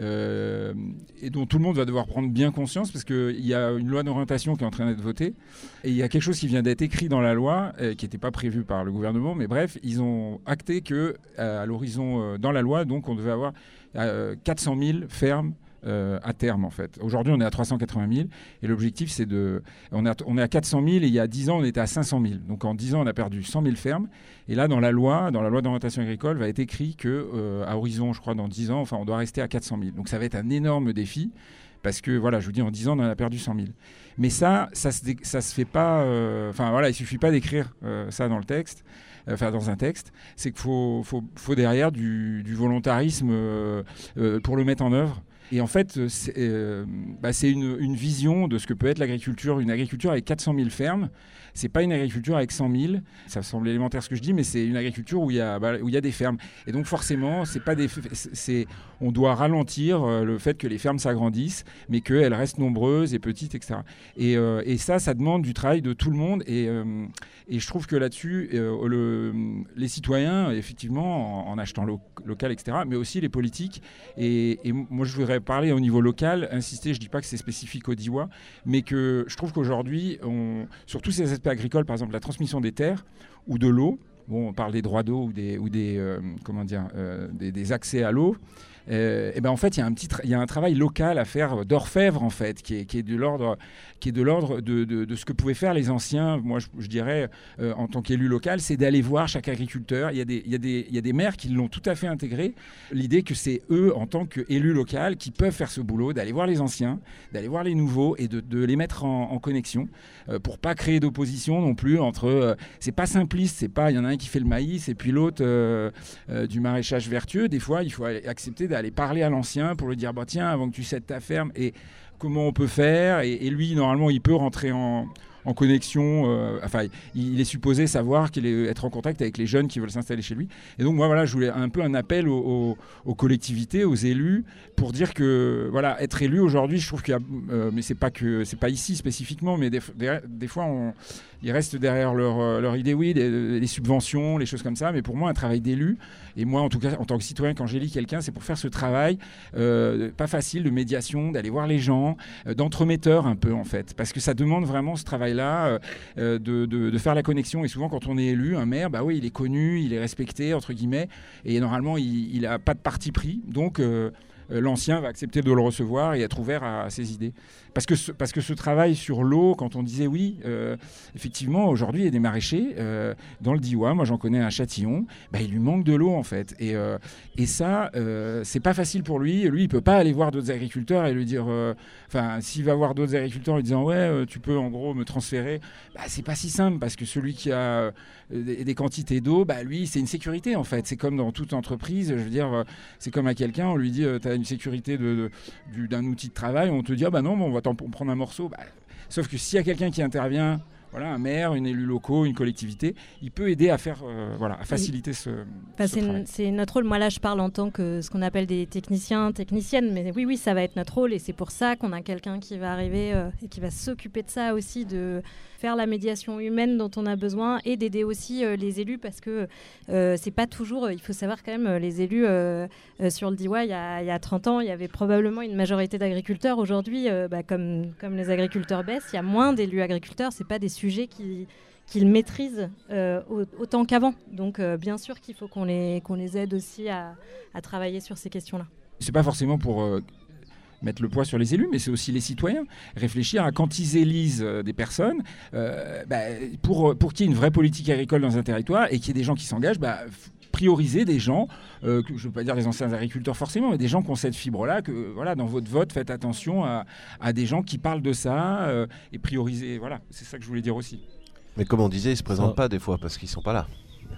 euh, et dont tout le monde va devoir prendre bien conscience parce qu'il y a une loi d'orientation qui est en train d'être votée et il y a quelque chose qui vient d'être écrit dans la loi euh, qui n'était pas prévu par le gouvernement, mais bref, ils ont acté que à l'horizon, euh, dans la loi, donc on devait avoir euh, quatre cent mille fermes Euh, à terme en fait. Aujourd'hui on est à trois cent quatre-vingt mille et l'objectif c'est de... On est, à, on est à quatre cent mille et il y a dix ans on était à cinq cent mille. Donc en dix ans on a perdu cent mille fermes et là dans la loi, dans la loi d'orientation agricole va être écrit que euh, à horizon je crois dans dix ans, enfin on doit rester à quatre cent mille. Donc ça va être un énorme défi parce que voilà, je vous dis en dix ans on en a perdu cent mille. Mais ça, ça se, dé- ça se fait pas... Enfin euh, voilà, il suffit pas d'écrire euh, ça dans le texte. Enfin, dans un texte, c'est qu'il faut, faut, faut derrière du, du volontarisme euh, euh, pour le mettre en œuvre. Et en fait, c'est, euh, bah, c'est une, une vision de ce que peut être l'agriculture. Une agriculture avec quatre cent mille fermes, c'est pas une agriculture avec cent mille. Ça semble élémentaire ce que je dis, mais c'est une agriculture où il y a, bah, où il y a des fermes. Et donc forcément, c'est pas des, c'est, on doit ralentir euh, le fait que les fermes s'agrandissent, mais qu'elles restent nombreuses et petites, et cetera. Et, euh, et ça, ça demande du travail de tout le monde. Et, euh, et je trouve que là-dessus, euh, le, les citoyens, effectivement, en, en achetant lo- local, et cetera, mais aussi les politiques. Et, et moi, je voudrais parler au niveau local, insister, je ne dis pas que c'est spécifique au Diois, mais que je trouve qu'aujourd'hui, on, sur tous ces aspects agricoles, par exemple la transmission des terres ou de l'eau, bon, on parle des droits d'eau ou des, ou des, euh, comment dire, euh, des, des accès à l'eau, euh, et ben en fait, il y a un petit, tra- il y a un travail local à faire d'orfèvre en fait, qui est, qui est de l'ordre, qui est de l'ordre de, de, de ce que pouvaient faire les anciens. Moi, je, je dirais, euh, en tant qu'élu local, c'est d'aller voir chaque agriculteur. Il y a des, il y a des, il y a des maires qui l'ont tout à fait intégré. L'idée que c'est eux, en tant qu'élus locaux, qui peuvent faire ce boulot, d'aller voir les anciens, d'aller voir les nouveaux et de, de les mettre en, en connexion euh, pour pas créer d'opposition non plus entre. Euh, c'est pas simpliste, c'est pas. Il y en a un qui fait le maïs et puis l'autre euh, euh, du maraîchage vertueux. Des fois, il faut accepter d'aller parler à l'ancien pour lui dire bah tiens, avant que tu cèdes ta ferme et comment on peut faire et, et lui normalement il peut rentrer en, en connexion, euh, enfin il, il est supposé savoir qu'il est être en contact avec les jeunes qui veulent s'installer chez lui. Et donc moi voilà, je voulais un peu un appel aux, aux, aux collectivités, aux élus pour dire que voilà, être élu aujourd'hui, je trouve qu'il y a euh, mais c'est pas que c'est pas ici spécifiquement, mais des, des, des fois on ils restent derrière leur, leur idée, oui, les, les subventions, les choses comme ça. Mais pour moi, un travail d'élu, et moi, en tout cas, en tant que citoyen, quand j'élis quelqu'un, c'est pour faire ce travail, euh, pas facile, de médiation, d'aller voir les gens, euh, d'entremetteur un peu, en fait. Parce que ça demande vraiment ce travail-là, euh, de, de, de faire la connexion. Et souvent, quand on est élu, un maire, bah oui, il est connu, il est respecté, entre guillemets, et normalement, il n'a pas de parti pris. Donc, euh, l'ancien va accepter de le recevoir et être ouvert à, à ses idées. Parce que, ce, parce que ce travail sur l'eau, quand on disait oui, euh, effectivement, aujourd'hui, il y a des maraîchers euh, dans le Diois, moi j'en connais un Châtillon, bah, il lui manque de l'eau en fait. Et, euh, et ça, euh, c'est pas facile pour lui. Lui, il peut pas aller voir d'autres agriculteurs et lui dire, enfin, euh, s'il va voir d'autres agriculteurs en lui disant, ouais, euh, tu peux en gros me transférer, bah, c'est pas si simple parce que celui qui a euh, des, des quantités d'eau, bah, lui, c'est une sécurité en fait. C'est comme dans toute entreprise, je veux dire, euh, c'est comme à quelqu'un, on lui dit, euh, tu as une sécurité de, de, du, d'un outil de travail, on te dit, ah bah non, bon, on va t'en prendre un morceau. Bah, sauf que s'il y a quelqu'un qui intervient, voilà, un maire, une élu locaux, une collectivité, il peut aider à faire, euh, voilà, à faciliter ce, bah, ce c'est, travail. n- c'est notre rôle. Moi là, je parle en tant que ce qu'on appelle des techniciens, techniciennes, mais oui, oui, ça va être notre rôle et c'est pour ça qu'on a quelqu'un qui va arriver euh, et qui va s'occuper de ça aussi, de faire la médiation humaine dont on a besoin et d'aider aussi euh, les élus parce que euh, c'est pas toujours, euh, il faut savoir quand même, euh, les élus euh, euh, sur le Diois, il y a, il y a trente ans, il y avait probablement une majorité d'agriculteurs. Aujourd'hui, euh, bah, comme, comme les agriculteurs baissent, il y a moins d'élus agriculteurs, c'est pas des sujets qui qu'ils maîtrisent euh, autant qu'avant. Donc euh, bien sûr qu'il faut qu'on les, qu'on les aide aussi à, à travailler sur ces questions-là. C'est pas forcément pour euh, mettre le poids sur les élus, mais c'est aussi les citoyens. Réfléchir à quand ils élisent euh, des personnes, euh, bah, pour, pour qu'il y ait une vraie politique agricole dans un territoire et qu'il y ait des gens qui s'engagent, bah, f- prioriser des gens, euh, que, je ne veux pas dire les anciens agriculteurs forcément, mais des gens qui ont cette fibre-là, que voilà, dans votre vote, faites attention à, à des gens qui parlent de ça euh, et prioriser. Voilà, c'est ça que je voulais dire aussi. Mais comme on disait, ils se présentent Ça- pas des fois parce qu'ils sont pas là.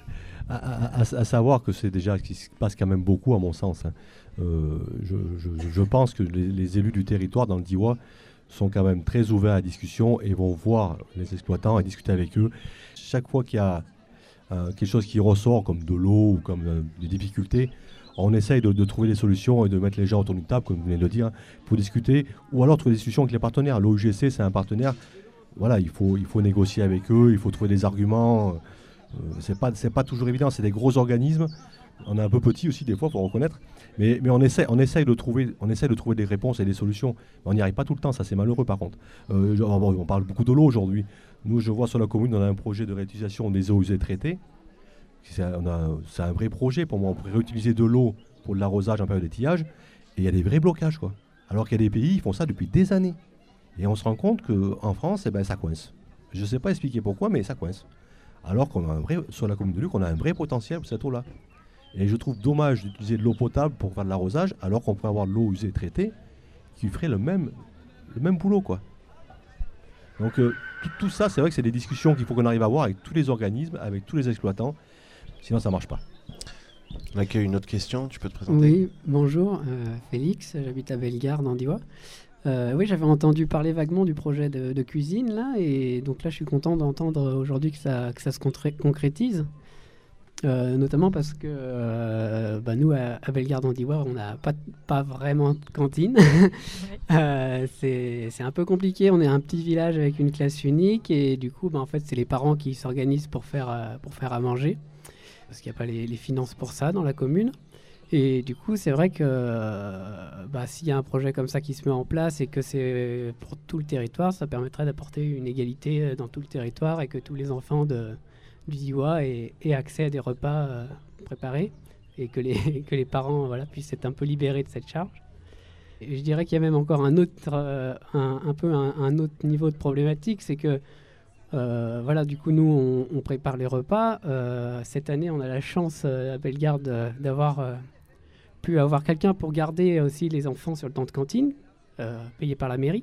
À, à- à- à savoir que c'est déjà ce qui se passe quand même beaucoup à mon sens. hein. Euh, je, je- je pense que les, les élus du territoire dans le Diois sont quand même très ouverts à la discussion et vont voir les exploitants et discuter avec eux. Chaque fois qu'il y a euh, quelque chose qui ressort comme de l'eau ou comme euh, des difficultés, on essaye de, de trouver des solutions et de mettre les gens autour d'une table, comme vous venez de le dire, pour discuter ou alors trouver des solutions avec les partenaires. L'O U G C, c'est un partenaire. Voilà, il faut, il faut négocier avec eux, il faut trouver des arguments. Euh, c'est pas, c'est pas toujours évident, c'est des gros organismes. On est un peu petit aussi des fois, faut reconnaître. Mais, mais on essaie, on essaie de trouver, on essaie de trouver des réponses et des solutions. Mais on n'y arrive pas tout le temps, ça c'est malheureux par contre. Euh, je- on parle beaucoup de l'eau aujourd'hui. Nous, je vois sur la commune, on a un projet de réutilisation des eaux usées traitées. C'est un, on a- c'est un vrai projet pour moi. On pourrait réutiliser de l'eau pour de l'arrosage en période d'étiage. Et il y a des vrais blocages, quoi. Alors qu'il y a des pays, ils font ça depuis des années. Et on se rend compte qu'en France, eh ben, ça coince. Je ne sais pas expliquer pourquoi, mais ça coince. Alors qu'on a un vrai, sur la commune de Luc, on a un vrai potentiel pour cette eau-là. Et je trouve dommage d'utiliser de l'eau potable pour faire de l'arrosage, alors qu'on pourrait avoir de l'eau usée traitée qui ferait le même, le même boulot, quoi. Donc euh, tout, tout ça, c'est vrai que c'est des discussions qu'il faut qu'on arrive à avoir avec tous les organismes, avec tous les exploitants. Sinon, ça ne marche pas. On accueille une autre question, tu peux te présenter. Oui, bonjour, euh, Félix, j'habite à Bellegarde en Diois. Euh, oui, j'avais entendu parler vaguement du projet de, de cuisine là, et donc là je suis content d'entendre aujourd'hui que ça, que ça se contré- concrétise, Euh, notamment parce que euh, bah, nous à, à Bellegarde en Diois on n'a pas, pas vraiment de cantine. Euh, c'est, c'est un peu compliqué, on est un petit village avec une classe unique et du coup bah, en fait c'est les parents qui s'organisent pour faire, euh, pour faire à manger parce qu'il n'y a pas les, les finances pour ça dans la commune. Et du coup, c'est vrai que euh, bah, s'il y a un projet comme ça qui se met en place et que c'est pour tout le territoire, ça permettrait d'apporter une égalité euh, dans tout le territoire et que tous les enfants de, du Diois aient, aient accès à des repas euh, préparés et que les, que les parents voilà, puissent être un peu libérés de cette charge. Et je dirais qu'il y a même encore un autre, euh, un, un peu un, un autre niveau de problématique, c'est que Euh, voilà, du coup, nous, on, on prépare les repas. Euh, cette année, on a la chance euh, à Bellegarde euh, d'avoir euh, pu avoir quelqu'un pour garder aussi les enfants sur le temps de cantine, euh, payé par la mairie.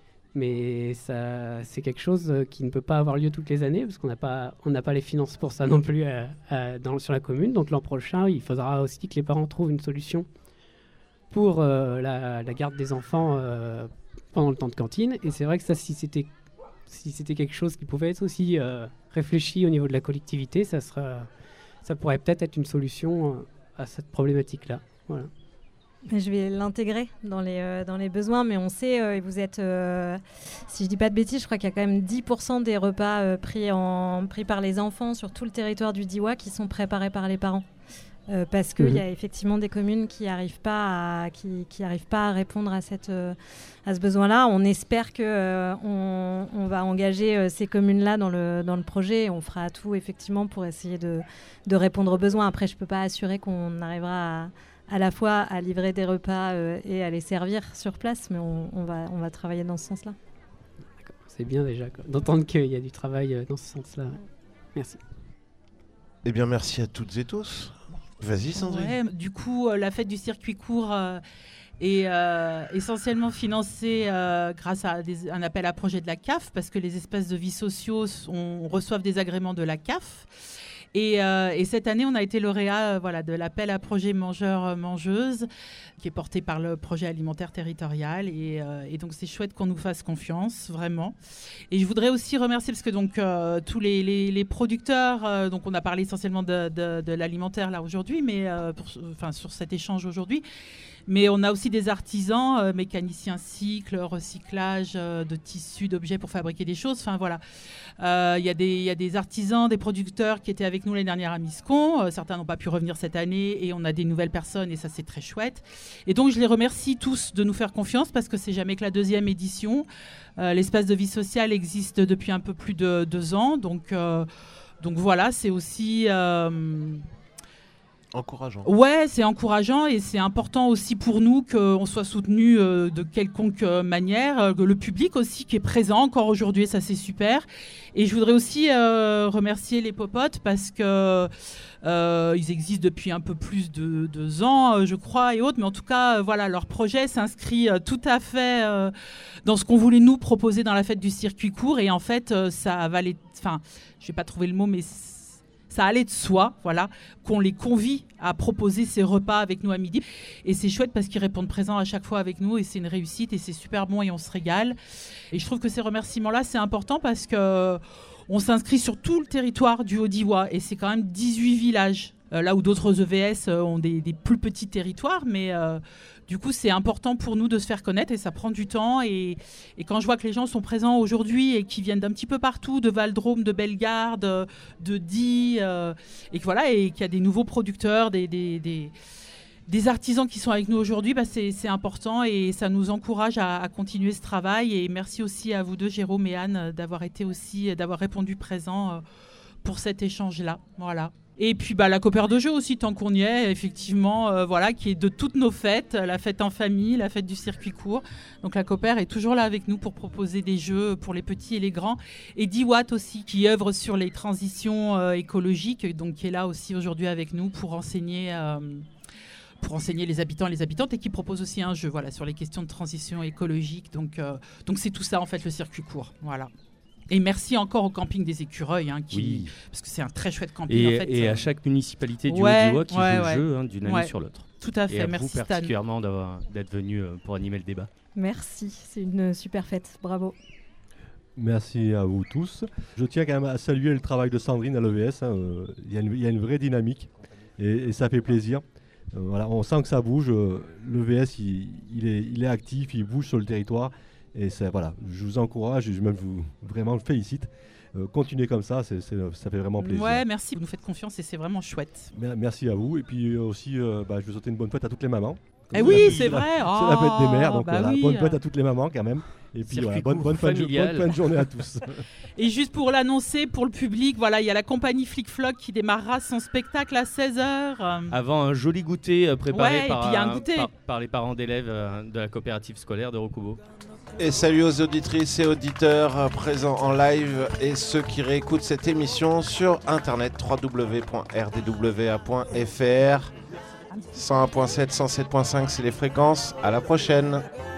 Mais ça, c'est quelque chose euh, qui ne peut pas avoir lieu toutes les années, parce qu'on n'a pas, on n'a pas les finances pour ça non plus euh, euh, dans, sur la commune. Donc l'an prochain, il faudra aussi que les parents trouvent une solution pour euh, la, la garde des enfants euh, pendant le temps de cantine. Et c'est vrai que ça, si c'était si c'était quelque chose qui pouvait être aussi euh, réfléchi au niveau de la collectivité, ça, sera, ça pourrait peut-être être une solution euh, à cette problématique-là. Voilà. Mais je vais l'intégrer dans les, euh, dans les besoins, mais on sait, euh, et vous êtes, euh, si je dis pas de bêtises, je crois qu'il y a quand même dix pour cent des repas euh, pris, en, pris par les enfants sur tout le territoire du Diois qui sont préparés par les parents. Euh, parce qu'il mmh. y a effectivement des communes qui n'arrivent pas, à, qui, qui arrivent pas à répondre à, cette, euh, à ce besoin-là. On espère qu'on euh, on, on va engager euh, ces communes-là dans le, dans le projet. On fera tout effectivement pour essayer de, de répondre aux besoins. Après, je ne peux pas assurer qu'on arrivera à, à la fois à livrer des repas euh, et à les servir sur place, mais on, on, va, on va travailler dans ce sens-là. D'accord. C'est bien déjà quoi, d'entendre qu'il y a du travail euh, dans ce sens-là. Merci. Eh bien, merci à toutes et tous. Vas-y, Sandrine. Ouais, du coup, euh, la fête du circuit court euh, est euh, essentiellement financée euh, grâce à des, un appel à projet de la C A F, parce que les espaces de vie sociaux sont, reçoivent des agréments de la C A F. Et, euh, et cette année, on a été lauréat euh, voilà, de l'appel à projet mangeurs-mangeuses, qui est porté par le projet alimentaire territorial. Et, euh, et donc, c'est chouette qu'on nous fasse confiance, vraiment. Et je voudrais aussi remercier, parce que donc, euh, tous les, les, les producteurs, euh, donc on a parlé essentiellement de, de, de l'alimentaire là aujourd'hui, mais euh, pour, enfin, sur cet échange aujourd'hui. Mais on a aussi des artisans, euh, mécaniciens cycle, recyclage euh, de tissus, d'objets pour fabriquer des choses. Enfin voilà, il euh, y, y a des artisans, des producteurs qui étaient avec nous l'année dernière à Miscon. Euh, certains n'ont pas pu revenir cette année et on a des nouvelles personnes et ça c'est très chouette. Et donc je les remercie tous de nous faire confiance parce que c'est jamais que la deuxième édition. Euh, l'espace de vie sociale existe depuis un peu plus de deux ans. Donc, euh, donc voilà, c'est aussi... Euh, encourageant. Ouais, c'est encourageant et c'est important aussi pour nous qu'on soit soutenu euh, de quelconque euh, manière, euh, le public aussi qui est présent encore aujourd'hui, ça c'est super. Et je voudrais aussi euh, remercier les popotes parce que euh, ils existent depuis un peu plus de deux ans, euh, je crois, et autres. Mais en tout cas, euh, voilà, leur projet s'inscrit euh, tout à fait euh, dans ce qu'on voulait nous proposer dans la fête du circuit court. Et en fait, euh, ça valait, enfin, je vais pas trouver le mot, mais ça allait de soi, voilà, qu'on les convie à proposer ces repas avec nous à midi. Et c'est chouette parce qu'ils répondent présents à chaque fois avec nous et c'est une réussite et c'est super bon et on se régale. Et je trouve que ces remerciements-là, c'est important parce qu'on s'inscrit sur tout le territoire du Haut-Diois et c'est quand même dix-huit villages. Euh, là où d'autres E V S euh, ont des, des plus petits territoires, mais euh, du coup, c'est important pour nous de se faire connaître et ça prend du temps. Et, et quand je vois que les gens sont présents aujourd'hui et qui viennent d'un petit peu partout, de Val-Drôme, de Bellegarde, de Die, euh, et que voilà, et qu'il y a des nouveaux producteurs, des, des, des, des artisans qui sont avec nous aujourd'hui, bah c'est, c'est important et ça nous encourage à, à continuer ce travail. Et merci aussi à vous deux, Jérôme et Anne, d'avoir été aussi, d'avoir répondu présent euh, pour cet échange-là. Voilà. Et puis bah, la coopère de jeu aussi, tant qu'on y est, effectivement, euh, voilà, qui est de toutes nos fêtes, la fête en famille, la fête du circuit court. Donc la coopère est toujours là avec nous pour proposer des jeux pour les petits et les grands. Et Diwatt aussi, qui œuvre sur les transitions euh, écologiques, donc qui est là aussi aujourd'hui avec nous pour enseigner... Euh, pour enseigner les habitants et les habitantes et qui propose aussi un jeu voilà, sur les questions de transition écologique. Donc, euh, donc c'est tout ça en fait le circuit court. Voilà. Et merci encore au camping des Écureuils, hein, qui, oui. parce que c'est un très chouette camping. Et, en fait, et euh... à chaque municipalité du ouais, Haut-Diois qui ouais, joue ouais. le jeu hein, d'une année ouais. sur l'autre. Tout à fait, et à merci vous Stan. particulièrement d'avoir, d'être venu pour animer le débat. Merci, c'est une super fête, bravo. Merci à vous tous. Je tiens quand même à saluer le travail de Sandrine à l'E V S. Il hein. euh, y, y a une vraie dynamique et, et ça fait plaisir. Euh, voilà, on sent que ça bouge. Euh, L'E V S, il, il, est, il est actif, il bouge sur le territoire. Et ça, voilà, je vous encourage et je même vous vraiment je félicite. Euh, continuez comme ça, c'est, c'est, ça fait vraiment plaisir. Ouais, merci, vous nous faites confiance et c'est vraiment chouette. Merci à vous. Et puis aussi, euh, bah, je veux souhaiter une bonne fête à toutes les mamans. Eh oui, c'est vrai. C'est oh, la fête des mères, donc bah voilà, oui. bonne fête à toutes les mamans quand même. Et puis voilà, bonne, bonne, fin de, bonne fin de journée à tous. Et juste pour l'annoncer pour le public, voilà, il y a la compagnie Flic Floc qui démarrera son spectacle à seize heures. Avant un joli goûter euh, préparé ouais, par, un goûter. par, par les parents d'élèves euh, de la coopérative scolaire de Rokubo. Et salut aux auditrices et auditeurs euh, présents en live et ceux qui réécoutent cette émission sur internet w w w point r d w a point f r. cent un point sept, cent sept point cinq, c'est les fréquences. À la prochaine.